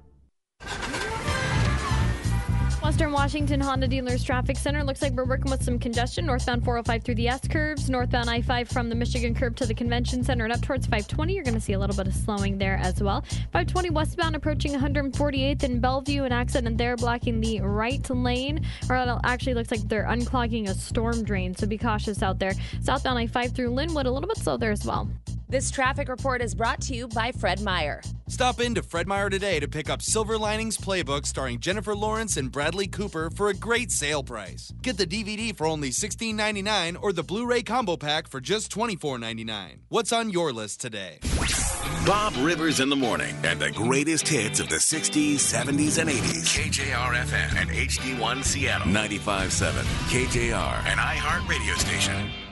Western Washington Honda Dealers Traffic Center. Looks like we're working with some congestion. Northbound 405 through the S-curves. Northbound I-5 from the Michigan curve to the Convention Center and up towards 520. You're going to see a little bit of slowing there as well. 520 westbound approaching 148th in Bellevue. An accident there blocking the right lane. Or it actually looks like they're unclogging a storm drain, so be cautious out there. Southbound I-5 through Linwood, a little bit slow there as well. This traffic report is brought to you by Fred Meyer. Stop into Fred Meyer today to pick up Silver Linings Playbook starring Jennifer Lawrence and Bradley Cooper for a great sale price. Get the DVD for only $16.99 or the Blu-ray combo pack for just $24.99. What's on your list today? Bob Rivers in the morning and the greatest hits of the 60s, 70s, and 80s. KJR-FM and HD1 Seattle. 95.7 KJR, an iHeart radio station.